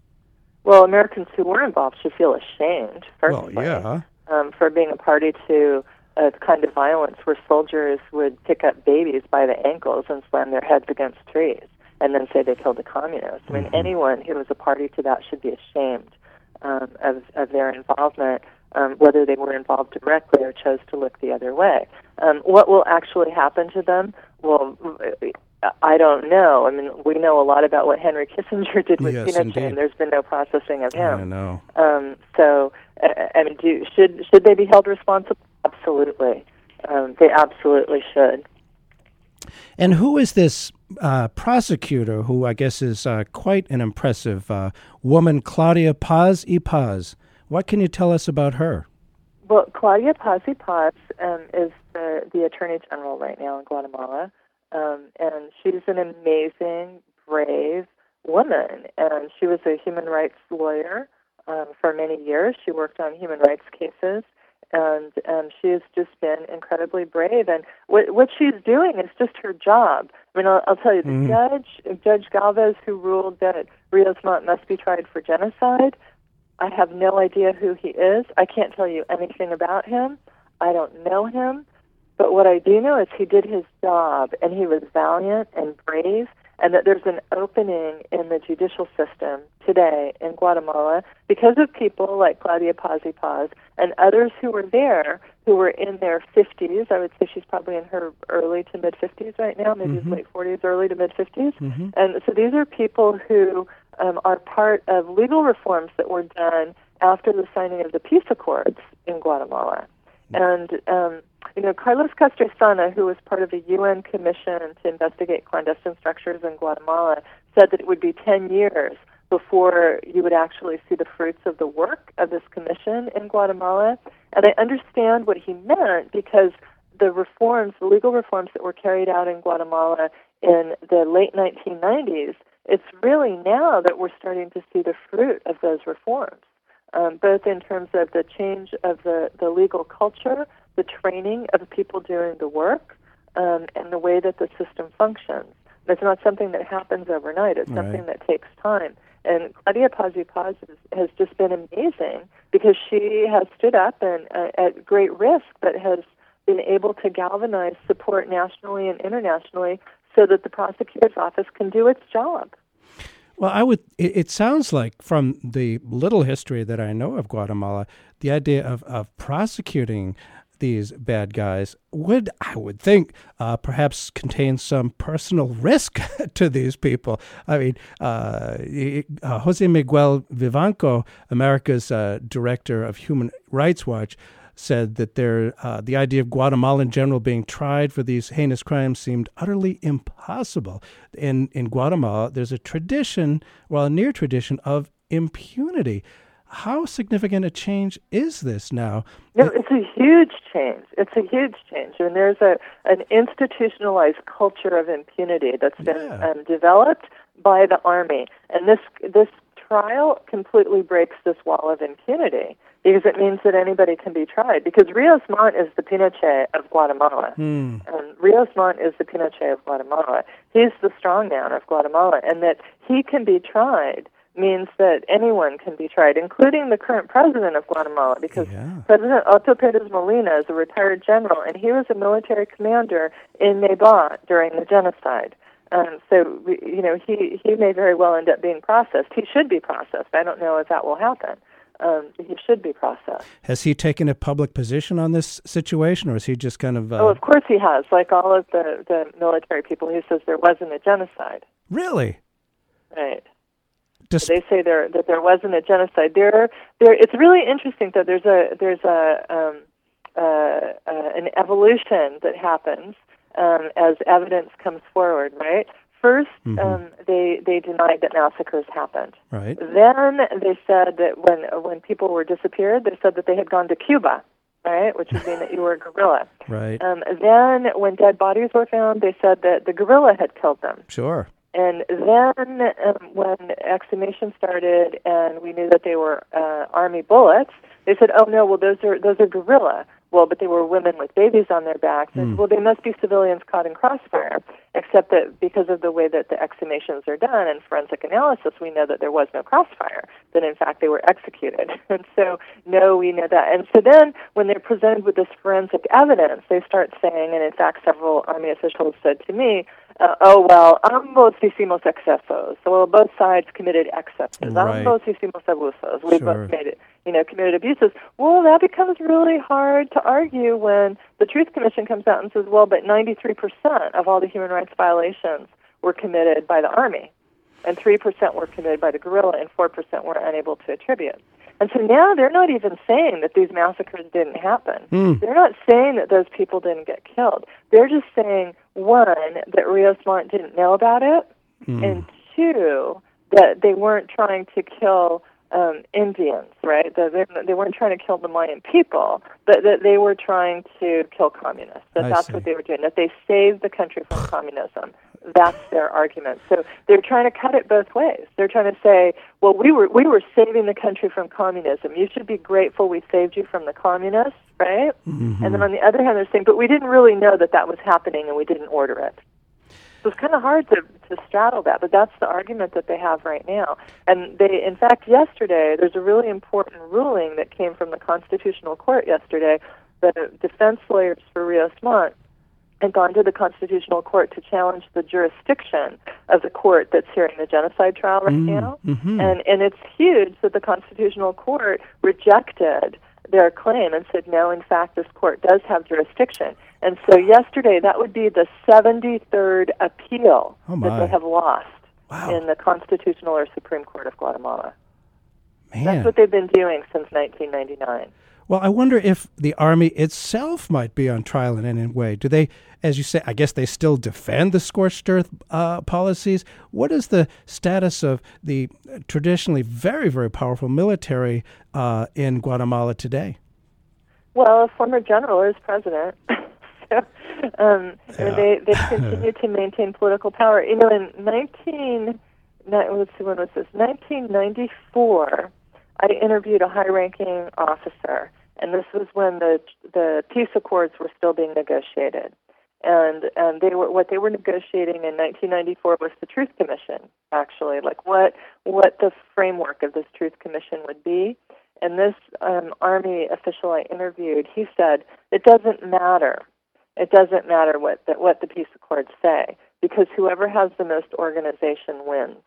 [SPEAKER 2] Well, Americans who were involved should feel ashamed, firstly,
[SPEAKER 1] well, yeah.
[SPEAKER 2] um, for being a party to a kind of violence where soldiers would pick up babies by the ankles and slam their heads against trees and then say they killed a communist. I mean, mm-hmm. anyone who was a party to that should be ashamed um, of, of their involvement, um, whether they were involved directly or chose to look the other way. Um, what will actually happen to them? Well, I don't know. I mean, we know a lot about what Henry Kissinger did with
[SPEAKER 1] yes,
[SPEAKER 2] Pinochet,
[SPEAKER 1] indeed.
[SPEAKER 2] and there's been no processing of him.
[SPEAKER 1] I know.
[SPEAKER 2] Um, so, uh, I mean, do, should should they be held responsible? Absolutely. Um, they absolutely should.
[SPEAKER 1] And who is this uh, prosecutor who I guess is uh, quite an impressive uh, woman, Claudia Paz y Paz? What can you tell us about her?
[SPEAKER 2] Well, Claudia Paz y Paz um, is the, the Attorney General right now in Guatemala. Um, and she's an amazing, brave woman. And she was a human rights lawyer um, for many years. She worked on human rights cases. And um, she has just been incredibly brave. And what, what she's doing is just her job. I mean, I'll, I'll tell you, the mm. judge, Judge Galvez, who ruled that Rios Montt must be tried for genocide, I have no idea who he is. I can't tell you anything about him. I don't know him. But what I do know is he did his job, and he was valiant and brave, and that there's an opening in the judicial system today in Guatemala because of people like Claudia Paz y Paz and others who were there, who were in their fifties. I would say she's probably in her early to mid-fifties right now, maybe mm-hmm. late forties, early to mid-fifties. Mm-hmm. And so these are people who um, are part of legal reforms that were done after the signing of the peace accords in Guatemala. And, um, you know, Carlos Castresana, who was part of a U N commission to investigate clandestine structures in Guatemala, said that it would be ten years before you would actually see the fruits of the work of this commission in Guatemala. And I understand what he meant because the reforms, the legal reforms that were carried out in Guatemala in the late nineteen nineties, it's really now that we're starting to see the fruit of those reforms. Um, both in terms of the change of the, the legal culture, the training of the people doing the work, um, and the way that the system functions. It's not something that happens overnight. It's right. something that takes time. And Claudia Paz y Paz has just been amazing because she has stood up and uh, at great risk, but has been able to galvanize support nationally and internationally so that the prosecutor's office can do its job.
[SPEAKER 1] Well, I would. It, it sounds like, from the little history that I know of Guatemala, the idea of, of prosecuting these bad guys would, I would think, uh, perhaps contain some personal risk to these people. I mean, uh, uh, Jose Miguel Vivanco, America's uh, director of Human Rights Watch, said that there, uh, the idea of Guatemala in general being tried for these heinous crimes seemed utterly impossible. In in Guatemala, there's a tradition, well, a near tradition of impunity. How significant a change is this now?
[SPEAKER 2] No, it's a huge change. It's a huge change. And there's a an institutionalized culture of impunity that's been yeah. um, developed by the Army. And this this trial completely breaks this wall of impunity, because it means that anybody can be tried. Because Rios Montt is the Pinochet of Guatemala.
[SPEAKER 1] Mm.
[SPEAKER 2] And Rios Montt is the Pinochet of Guatemala. He's the strongman of Guatemala. And that he can be tried means that anyone can be tried, including the current president of Guatemala, because
[SPEAKER 1] yeah.
[SPEAKER 2] President Otto Pérez Molina is a retired general, and he was a military commander in Neiba during the genocide. Um, so, you know, he, he may very well end up being processed. He should be processed. I don't know if that will happen. Um, he should be processed.
[SPEAKER 1] Has he taken a public position on this situation, or is he just kind of... Uh...
[SPEAKER 2] Oh, of course he has. Like all of the, the military people, he says there wasn't a genocide.
[SPEAKER 1] Really?
[SPEAKER 2] Right.
[SPEAKER 1] Dis-
[SPEAKER 2] they say there that there wasn't a genocide. There, there. It's really interesting though. There's a there's a um, uh, uh, an evolution that happens um, as evidence comes forward. Right. First, mm-hmm. um, they they denied that massacres happened.
[SPEAKER 1] Right.
[SPEAKER 2] Then they said that when when people were disappeared, they said that they had gone to Cuba. Right, which would mean that you were a guerrilla.
[SPEAKER 1] Right.
[SPEAKER 2] Um, then, when dead bodies were found, they said that the guerrilla had killed them.
[SPEAKER 1] Sure.
[SPEAKER 2] And then um, when exhumation started and we knew that they were uh, Army bullets, they said, oh, no, well, those are those are guerrilla. Well, but they were women with babies on their backs. And,
[SPEAKER 1] mm.
[SPEAKER 2] well, they must be civilians caught in crossfire, except that because of the way that the exhumations are done and forensic analysis, we know that there was no crossfire, that, in fact, they were executed. And so, no, we know that. And so then when they're presented with this forensic evidence, they start saying, and, in fact, several Army officials said to me, Uh, oh, well, ambos hicimos excesos. So, well, both sides committed excesses.
[SPEAKER 1] Right.
[SPEAKER 2] Ambos hicimos abusos. We
[SPEAKER 1] Sure.
[SPEAKER 2] both made it, you know, committed abuses. Well, that becomes really hard to argue when the Truth Commission comes out and says, well, but ninety-three percent of all the human rights violations were committed by the Army, and three percent were committed by the guerrilla, and four percent were unable to attribute. And so now they're not even saying that these massacres didn't happen.
[SPEAKER 1] Mm.
[SPEAKER 2] They're not saying that those people didn't get killed. They're just saying, one, that Rios Montt didn't know about it,
[SPEAKER 1] mm.
[SPEAKER 2] and two, that they weren't trying to kill um, Indians, right? That they, they weren't trying to kill the Mayan people, but that they were trying to kill communists. That
[SPEAKER 1] I
[SPEAKER 2] that's
[SPEAKER 1] see.
[SPEAKER 2] what they were doing, that they saved the country from communism. That's their argument. So they're trying to cut it both ways. They're trying to say, well, we were we were saving the country from communism. You should be grateful we saved you from the communists, right?
[SPEAKER 1] Mm-hmm.
[SPEAKER 2] And then on the other hand, they're saying, but we didn't really know that that was happening and we didn't order it. So it's kind of hard to, to straddle that, but that's the argument that they have right now. And they, in fact, yesterday, there's a really important ruling that came from the Constitutional Court yesterday. The defense lawyers for Rios Montt had gone to the Constitutional Court to challenge the jurisdiction of the court that's hearing the genocide trial right
[SPEAKER 1] mm,
[SPEAKER 2] now.
[SPEAKER 1] Mm-hmm.
[SPEAKER 2] And and it's huge that the Constitutional Court rejected their claim and said, no, in fact, this court does have jurisdiction. And so yesterday, that would be the seventy-third appeal
[SPEAKER 1] oh
[SPEAKER 2] that they have lost
[SPEAKER 1] wow.
[SPEAKER 2] in the Constitutional or Supreme Court of Guatemala.
[SPEAKER 1] Man.
[SPEAKER 2] That's what they've been doing since nineteen ninety-nine.
[SPEAKER 1] Well, I wonder if the Army itself might be on trial in any way. Do they, as you say, I guess they still defend the scorched earth uh, policies? What is the status of the traditionally very, very powerful military uh, in Guatemala today?
[SPEAKER 2] Well, a former general is president. so, um,
[SPEAKER 1] Yeah.
[SPEAKER 2] and they, they continue to maintain political power. You know, in nineteen, let's see, when was this? nineteen ninety-four, I interviewed a high-ranking officer, and this was when the the peace accords were still being negotiated. And and they were what they were negotiating in nineteen ninety-four was the Truth Commission, actually, like what what the framework of this Truth Commission would be. And this um, Army official I interviewed, he said, it doesn't matter. It doesn't matter what the, what the peace accords say, because whoever has the most organization wins.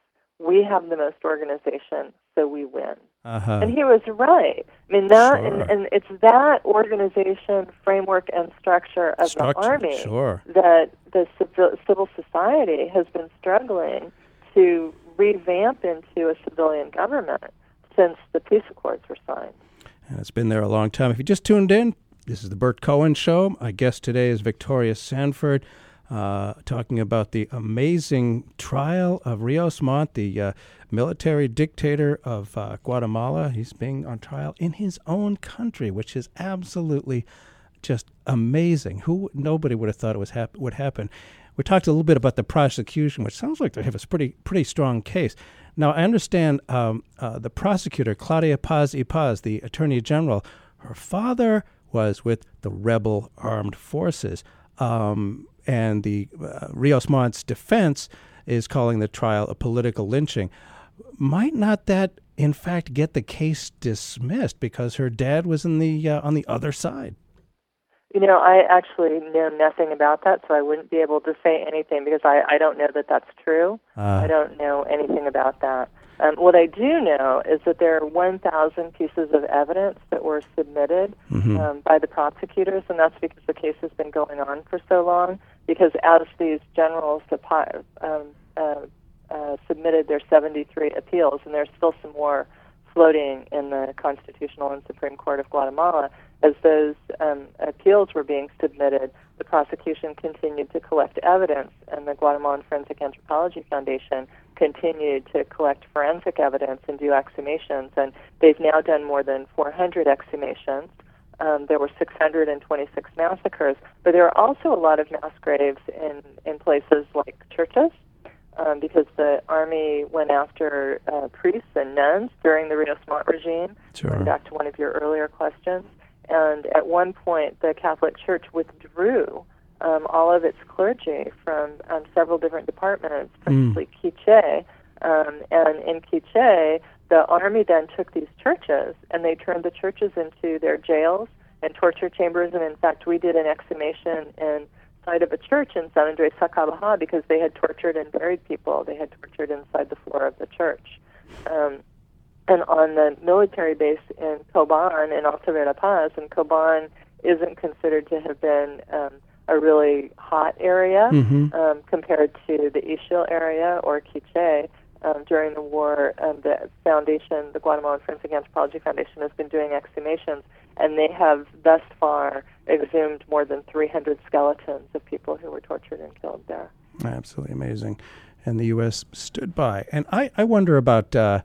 [SPEAKER 2] we have the most organization, so we win.
[SPEAKER 1] Uh-huh.
[SPEAKER 2] And he was right. I mean, that,
[SPEAKER 1] Sure.
[SPEAKER 2] and, and it's that organization, framework, and structure of
[SPEAKER 1] Structure,
[SPEAKER 2] the Army
[SPEAKER 1] sure.
[SPEAKER 2] that the civil, civil society has been struggling to revamp into a civilian government since the peace accords were signed.
[SPEAKER 1] And it's been there a long time. If you just tuned in, this is the Bert Cohen Show. My guest today is Victoria Sanford, uh, talking about the amazing trial of Rios Montt, the uh, military dictator of uh, Guatemala. He's being on trial in his own country, which is absolutely just amazing. Who nobody would have thought it was hap- would happen. We talked a little bit about the prosecution, which sounds like they have a pretty pretty strong case. Now, I understand um, uh, the prosecutor, Claudia Paz y Paz, the attorney general, her father was with the rebel armed forces. Um, and the uh, Rios Montt's defense is calling the trial a political lynching. Might not that, in fact, get the case dismissed because her dad was in the uh, on the other side?
[SPEAKER 2] You know, I actually know nothing about that, so I wouldn't be able to say anything because I, I don't know that that's true. Uh, I don't know anything about that. Um, what I do know is that there are one thousand pieces of evidence that were submitted mm-hmm. um, by the prosecutors, and that's because the case has been going on for so long, because as these generals um, uh, uh, submitted their seventy-three appeals, and there's still some more floating in the Constitutional and Supreme Court of Guatemala, as those um, appeals were being submitted, the prosecution continued to collect evidence, and the Guatemalan Forensic Anthropology Foundation continued to collect forensic evidence and do exhumations, and they've now done more than four hundred exhumations. Um, there were six hundred twenty-six massacres, but there are also a lot of mass graves in, in places like churches, um, because the Army went after uh, priests and nuns during the Rios Montt regime,
[SPEAKER 1] sure.
[SPEAKER 2] going back to one of your earlier questions. And at one point, the Catholic Church withdrew um, all of its clergy from um, several different departments, principally mm. Quiché. Um, and in Quiché, the Army then took these churches, and they turned the churches into their jails and torture chambers. And in fact, we did an exhumation inside of a church in San Andres Sacabaja because they had tortured and buried people. They had tortured inside the floor of the church. Um, And on the military base in Coban and also Verapaz, and Coban isn't considered to have been um, a really hot area mm-hmm. um, compared to the Ixil area or Quiché. Um, during the war, um, the foundation, the Guatemalan Forensic Anthropology Foundation, has been doing exhumations, and they have thus far exhumed more than three hundred skeletons of people who were tortured and killed there.
[SPEAKER 1] Absolutely amazing. And the U S stood by. And I, I wonder about... Uh,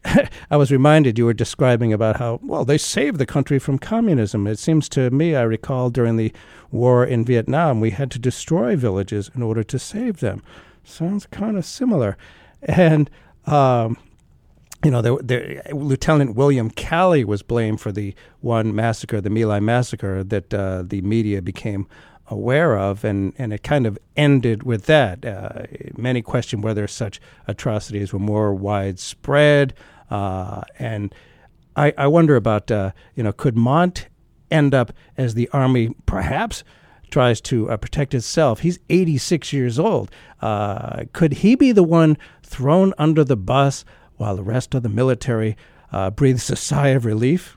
[SPEAKER 1] I was reminded you were describing about how, well, they saved the country from communism. It seems to me, I recall during the war in Vietnam, we had to destroy villages in order to save them. Sounds kind of similar. And, um, you know, there, there, Lieutenant William Calley was blamed for the one massacre, the My Lai massacre, that uh, the media became aware of, and, and it kind of ended with that. Uh, many question whether such atrocities were more widespread, uh, and I, I wonder about, uh, you know, could Montt end up as the Army perhaps tries to uh, protect itself? He's eighty-six years old. Uh, could he be the one thrown under the bus while the rest of the military uh, breathes a sigh of relief?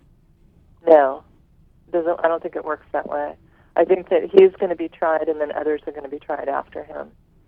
[SPEAKER 2] No, doesn't. I don't think it works that way. I think that he's going to be tried, and then others are going to be tried after him.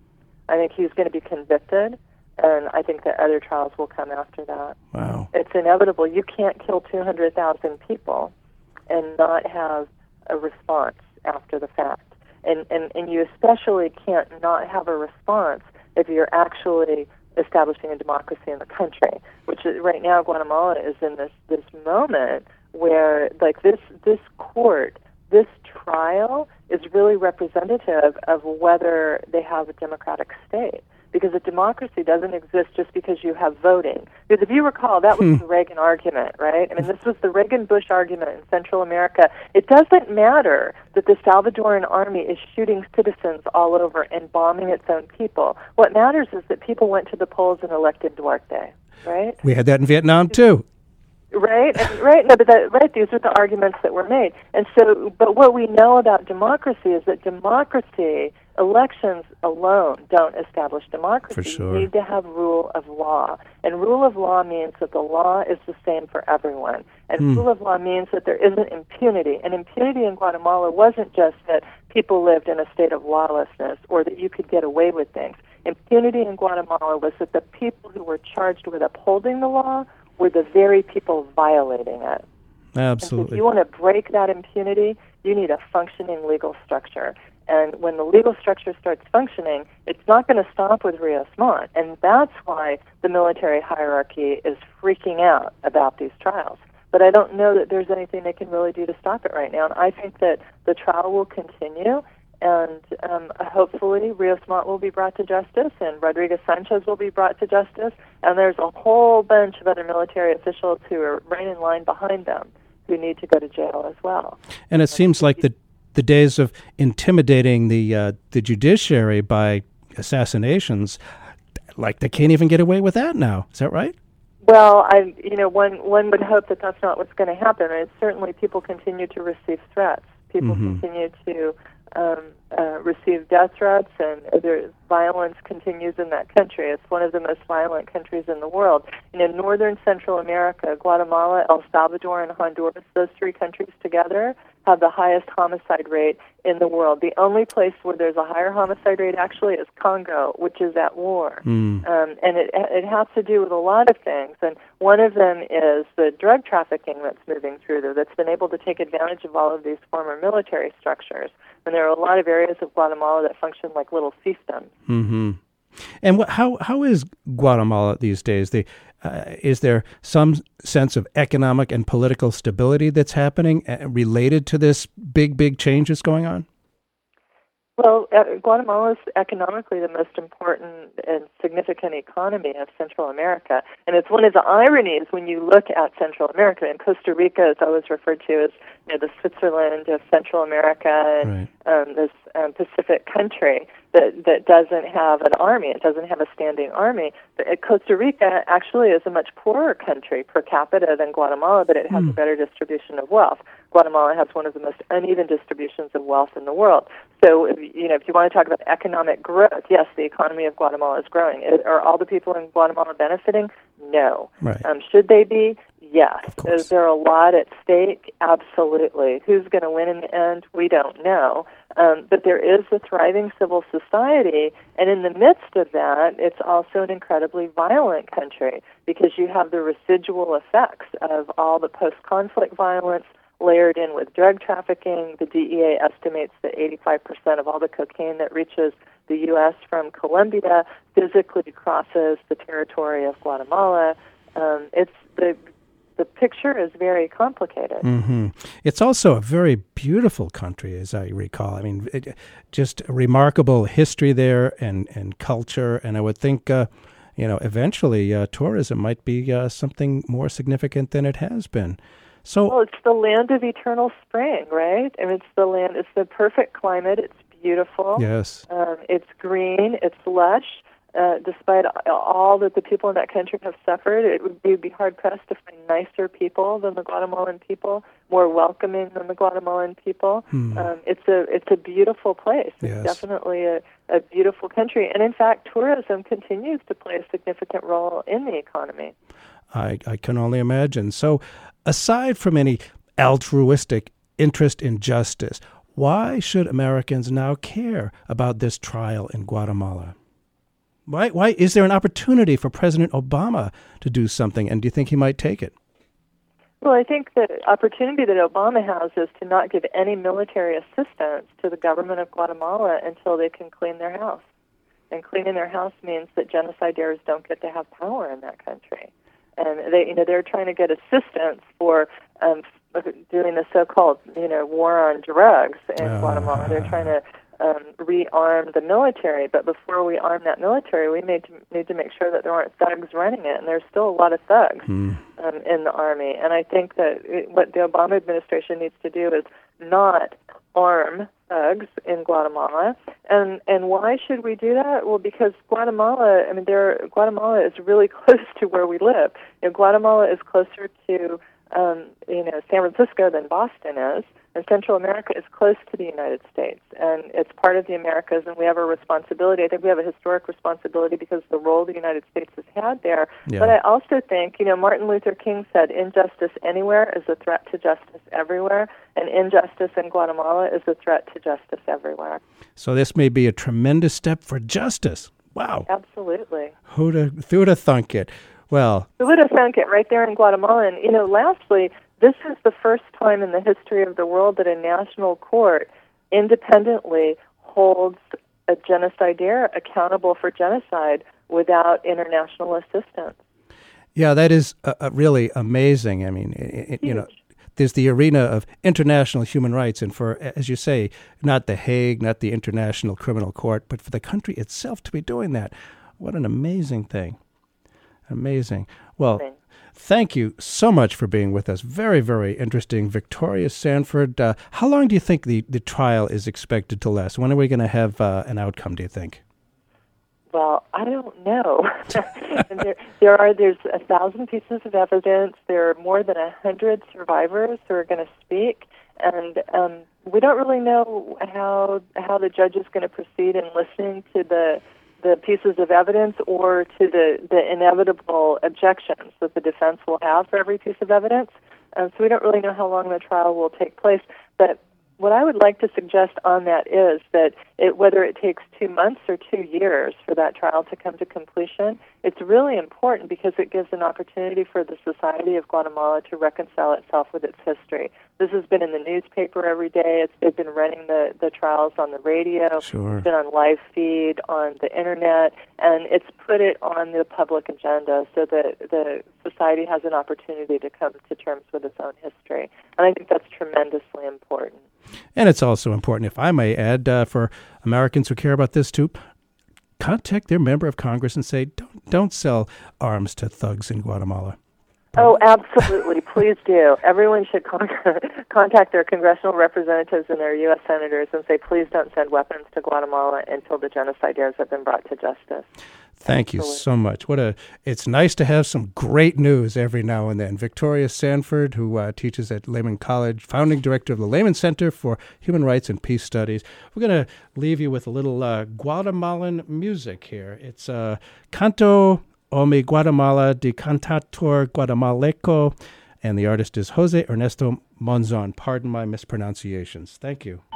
[SPEAKER 2] I think he's going to be convicted, and I think that other trials will come after that.
[SPEAKER 1] Wow.
[SPEAKER 2] It's inevitable. You can't kill two hundred thousand people and not have a response after the fact. And, and, and you especially can't not have a response if you're actually establishing a democracy in the country, which is, right now Guatemala is in this, this moment where, like, this this court, this trial is really representative of whether they have a democratic state. Because a democracy doesn't exist just because you have voting. Because if you recall, that was the Reagan argument, right? I mean, this was the Reagan-Bush argument in Central America. It doesn't matter that the Salvadoran army is shooting citizens all over and bombing its own people. What matters is that people went to the polls and elected Duarte, right?
[SPEAKER 1] We had that in Vietnam, too.
[SPEAKER 2] Right, and, right. No, but that, right. These are the arguments that were made, and so. But what we know about democracy is that democracy, elections alone, don't establish democracy.
[SPEAKER 1] For sure.
[SPEAKER 2] You need to have rule of law, and rule of law means that the law is the same for everyone. And
[SPEAKER 1] Hmm.
[SPEAKER 2] rule of law means that there isn't impunity. And impunity in Guatemala wasn't just that people lived in a state of lawlessness or that you could get away with things. Impunity in Guatemala was that the people who were charged with upholding the law were the very people violating it. And so if
[SPEAKER 1] Absolutely.
[SPEAKER 2] you want to break that impunity, you need a functioning legal structure. And when the legal structure starts functioning, it's not going to stop with Rios Montt. And that's why the military hierarchy is freaking out about these trials. But I don't know that there's anything they can really do to stop it right now. And I think that the trial will continue, and um, hopefully Rios Montt will be brought to justice, and Rodriguez Sanchez will be brought to justice, and there's a whole bunch of other military officials who are right in line behind them who need to go to jail as well.
[SPEAKER 1] And it seems like the the days of intimidating the uh, the judiciary by assassinations, like they can't even get away with that now. Is that right?
[SPEAKER 2] Well, I, you know, one one would hope that that's not what's going to happen. And certainly, people continue to receive threats. People
[SPEAKER 1] Mhm.
[SPEAKER 2] continue to um, uh, receive death threats, and there, violence continues in that country. It's one of the most violent countries in the world. And in northern Central America, Guatemala, El Salvador, and Honduras, those three countries together have the highest homicide rate in the world. The only place where there's a higher homicide rate actually is Congo, which is at war.
[SPEAKER 1] Mm.
[SPEAKER 2] Um, and it, it has to do with a lot of things. And one of them is the drug trafficking that's moving through there, that's been able to take advantage of all of these former military structures. And there are a lot of areas of Guatemala that function like little fiefdoms.
[SPEAKER 1] Mm-hmm. And what, how how is Guatemala these days? The, uh, is there some sense of economic and political stability that's happening uh, related to this big, big changes going on?
[SPEAKER 2] Well, uh, Guatemala is economically the most important and significant economy of Central America. And it's one of the ironies when you look at Central America. And Costa Rica is always referred to as, you know, the Switzerland of Central America, and
[SPEAKER 1] Right.
[SPEAKER 2] um, this um, Pacific country that, that doesn't have an army. It doesn't have a standing army. But uh, Costa Rica actually is a much poorer country per capita than Guatemala, but it has
[SPEAKER 1] Hmm.
[SPEAKER 2] a better distribution of wealth. Guatemala has one of the most uneven distributions of wealth in the world. So, if, you know, if you want to talk about economic growth, yes, the economy of Guatemala is growing. Is, are all the people in Guatemala benefiting? No.
[SPEAKER 1] Right.
[SPEAKER 2] Um, should they be? Yes.
[SPEAKER 1] Of course.
[SPEAKER 2] Is there a lot at stake? Absolutely. Who's going to win in the end? We don't know. Um, but there is a thriving civil society, and in the midst of that, it's also an incredibly violent country because you have the residual effects of all the post-conflict violence layered in with drug trafficking. The D E A estimates that eighty-five percent of all the cocaine that reaches the U S from Colombia physically crosses the territory of Guatemala. Um, it's the the picture is very complicated.
[SPEAKER 1] Mm-hmm. It's also a very beautiful country, as I recall. I mean, it, just a remarkable history there and, and culture. And I would think, uh, you know, eventually uh, tourism might be uh, something more significant than it has been. So,
[SPEAKER 2] Well, it's the land of eternal spring, right? And it's the land. It's the perfect climate. It's beautiful.
[SPEAKER 1] yes.
[SPEAKER 2] Um, it's green. It's lush. Uh, despite all that the people in that country have suffered, it would be, be hard-pressed to find nicer people than the Guatemalan people, more welcoming than the Guatemalan people.
[SPEAKER 1] Hmm.
[SPEAKER 2] Um, it's a it's a beautiful place. It's
[SPEAKER 1] Yes.
[SPEAKER 2] definitely a, a beautiful country. And in fact, tourism continues to play a significant role in the economy.
[SPEAKER 1] I, I can only imagine. So, aside from any altruistic interest in justice, why should Americans now care about this trial in Guatemala? Why, why is there an opportunity for President Obama to do something, and do you think he might take it?
[SPEAKER 2] Well, I think the opportunity that Obama has is to not give any military assistance to the government of Guatemala until they can clean their house. And cleaning their house means that genocidaires don't get to have power in that country. And they, you know, they're trying to get assistance for um, doing the so-called, you know, war on drugs in
[SPEAKER 1] Uh,
[SPEAKER 2] Guatemala. They're trying to um, rearm the military, but before we arm that military, we need to need to make sure that there aren't thugs running it, and there's still a lot of thugs
[SPEAKER 1] Hmm.
[SPEAKER 2] um, in the army. And I think that it, what the Obama administration needs to do is not arm thugs in Guatemala. And and why should we do that? Well, because Guatemala, I mean, there Guatemala is really close to where we live. You know, Guatemala is closer to um, you know San Francisco than Boston is, and Central America is close to the United States, and it's part of the Americas, and we have a responsibility. I think we have a historic responsibility because of the role the United States has had there. Yeah. But I also think, you know, Martin Luther King said, injustice anywhere is a threat to justice everywhere, and injustice in Guatemala is a threat to justice everywhere.
[SPEAKER 1] So this may be a tremendous step for justice. Wow.
[SPEAKER 2] Absolutely.
[SPEAKER 1] Who'da, who'da thunk it? Well,
[SPEAKER 2] who would have thunk it right there in Guatemala? And, you know, lastly, this is the first time in the history of the world that a national court independently holds a genocidaire accountable for genocide without international assistance.
[SPEAKER 1] Yeah, that is uh, uh, really amazing. I mean, it, it, you know, there's the arena of international human rights, and for, as you say, not The Hague, not the International Criminal Court, but for the country itself to be doing that. What an amazing thing. Amazing. Well, Thanks. Thank you so much for being with us. Very, very interesting. Victoria Sanford, uh, how long do you think the, the trial is expected to last? When are we going to have uh, an outcome, do you think?
[SPEAKER 2] Well, I don't know. there, there are there's a thousand pieces of evidence. There are more than a hundred survivors who are going to speak, and um, we don't really know how how the judge is going to proceed in listening to the the pieces of evidence or to the, the inevitable objections that the defense will have for every piece of evidence. Um, so we don't really know how long the trial will take place. But what I would like to suggest on that is that it, whether it takes two months or two years for that trial to come to completion, it's really important because it gives an opportunity for the Society of Guatemala to reconcile itself with its history. This has been in the newspaper every day. It's, they've been running the, the trials on the radio.
[SPEAKER 1] Sure.
[SPEAKER 2] It's been on live feed, on the internet, and it's put it on the public agenda so that the society has an opportunity to come to terms with its own history. And I think that's tremendously important.
[SPEAKER 1] And it's also important, if I may add, uh, for Americans who care about this too, contact their member of Congress and say, don't, don't sell arms to thugs in Guatemala.
[SPEAKER 2] Oh, absolutely. Please do. Everyone should con- contact their congressional representatives and their U S senators and say, please don't send weapons to Guatemala until the genocidaires have been brought to justice.
[SPEAKER 1] Thank you so much. What a! It's nice to have some great news every now and then. Victoria Sanford, who uh, teaches at Lehman College, founding director of the Lehman Center for Human Rights and Peace Studies. We're going to leave you with a little uh, Guatemalan music here. It's uh, Canto o mi Guatemala de Cantator Guatemalteco, and the artist is Jose Ernesto Monzon. Pardon my mispronunciations. Thank you.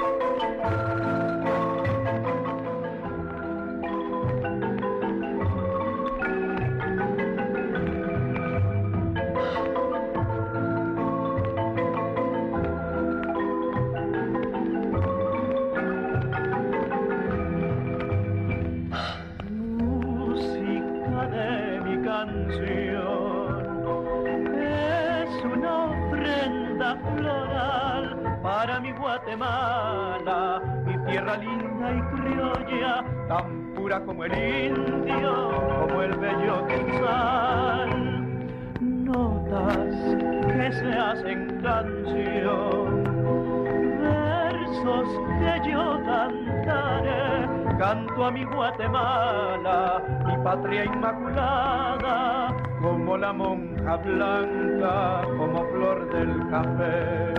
[SPEAKER 3] Guatemala, mi tierra linda y criolla, tan pura como el indio, como el bello quetzal. Notas que se hacen canción, versos que yo cantaré, canto a mi Guatemala, mi patria inmaculada, como la monja blanca, como flor del café.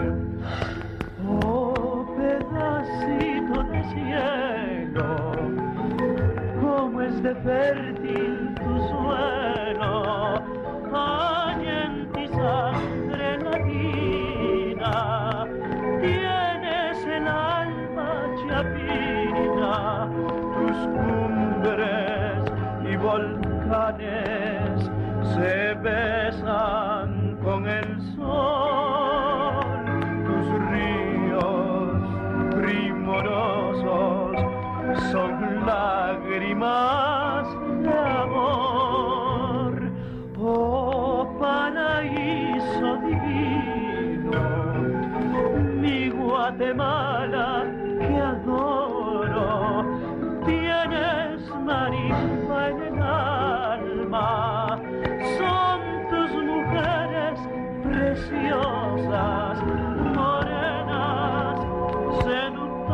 [SPEAKER 3] Oh, pedacito de cielo, cómo es de fértil tu suelo, hay en ti sangre latina, tienes el alma chapina, tus cumbres y volcanes se besan con el sol, tus ríos primorosos son lágrimas de amor. Oh, paraíso divino, mi Guatemala que adoro, tienes marisma en el alma, son tus mujeres preciosas, morenas, seductoras.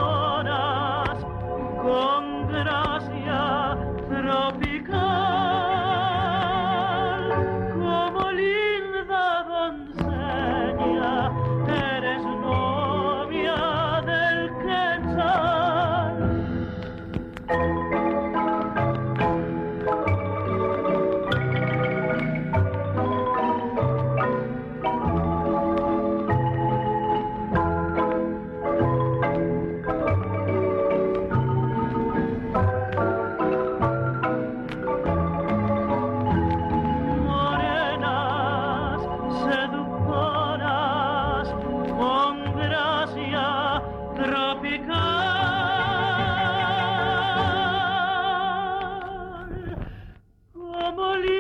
[SPEAKER 3] dolió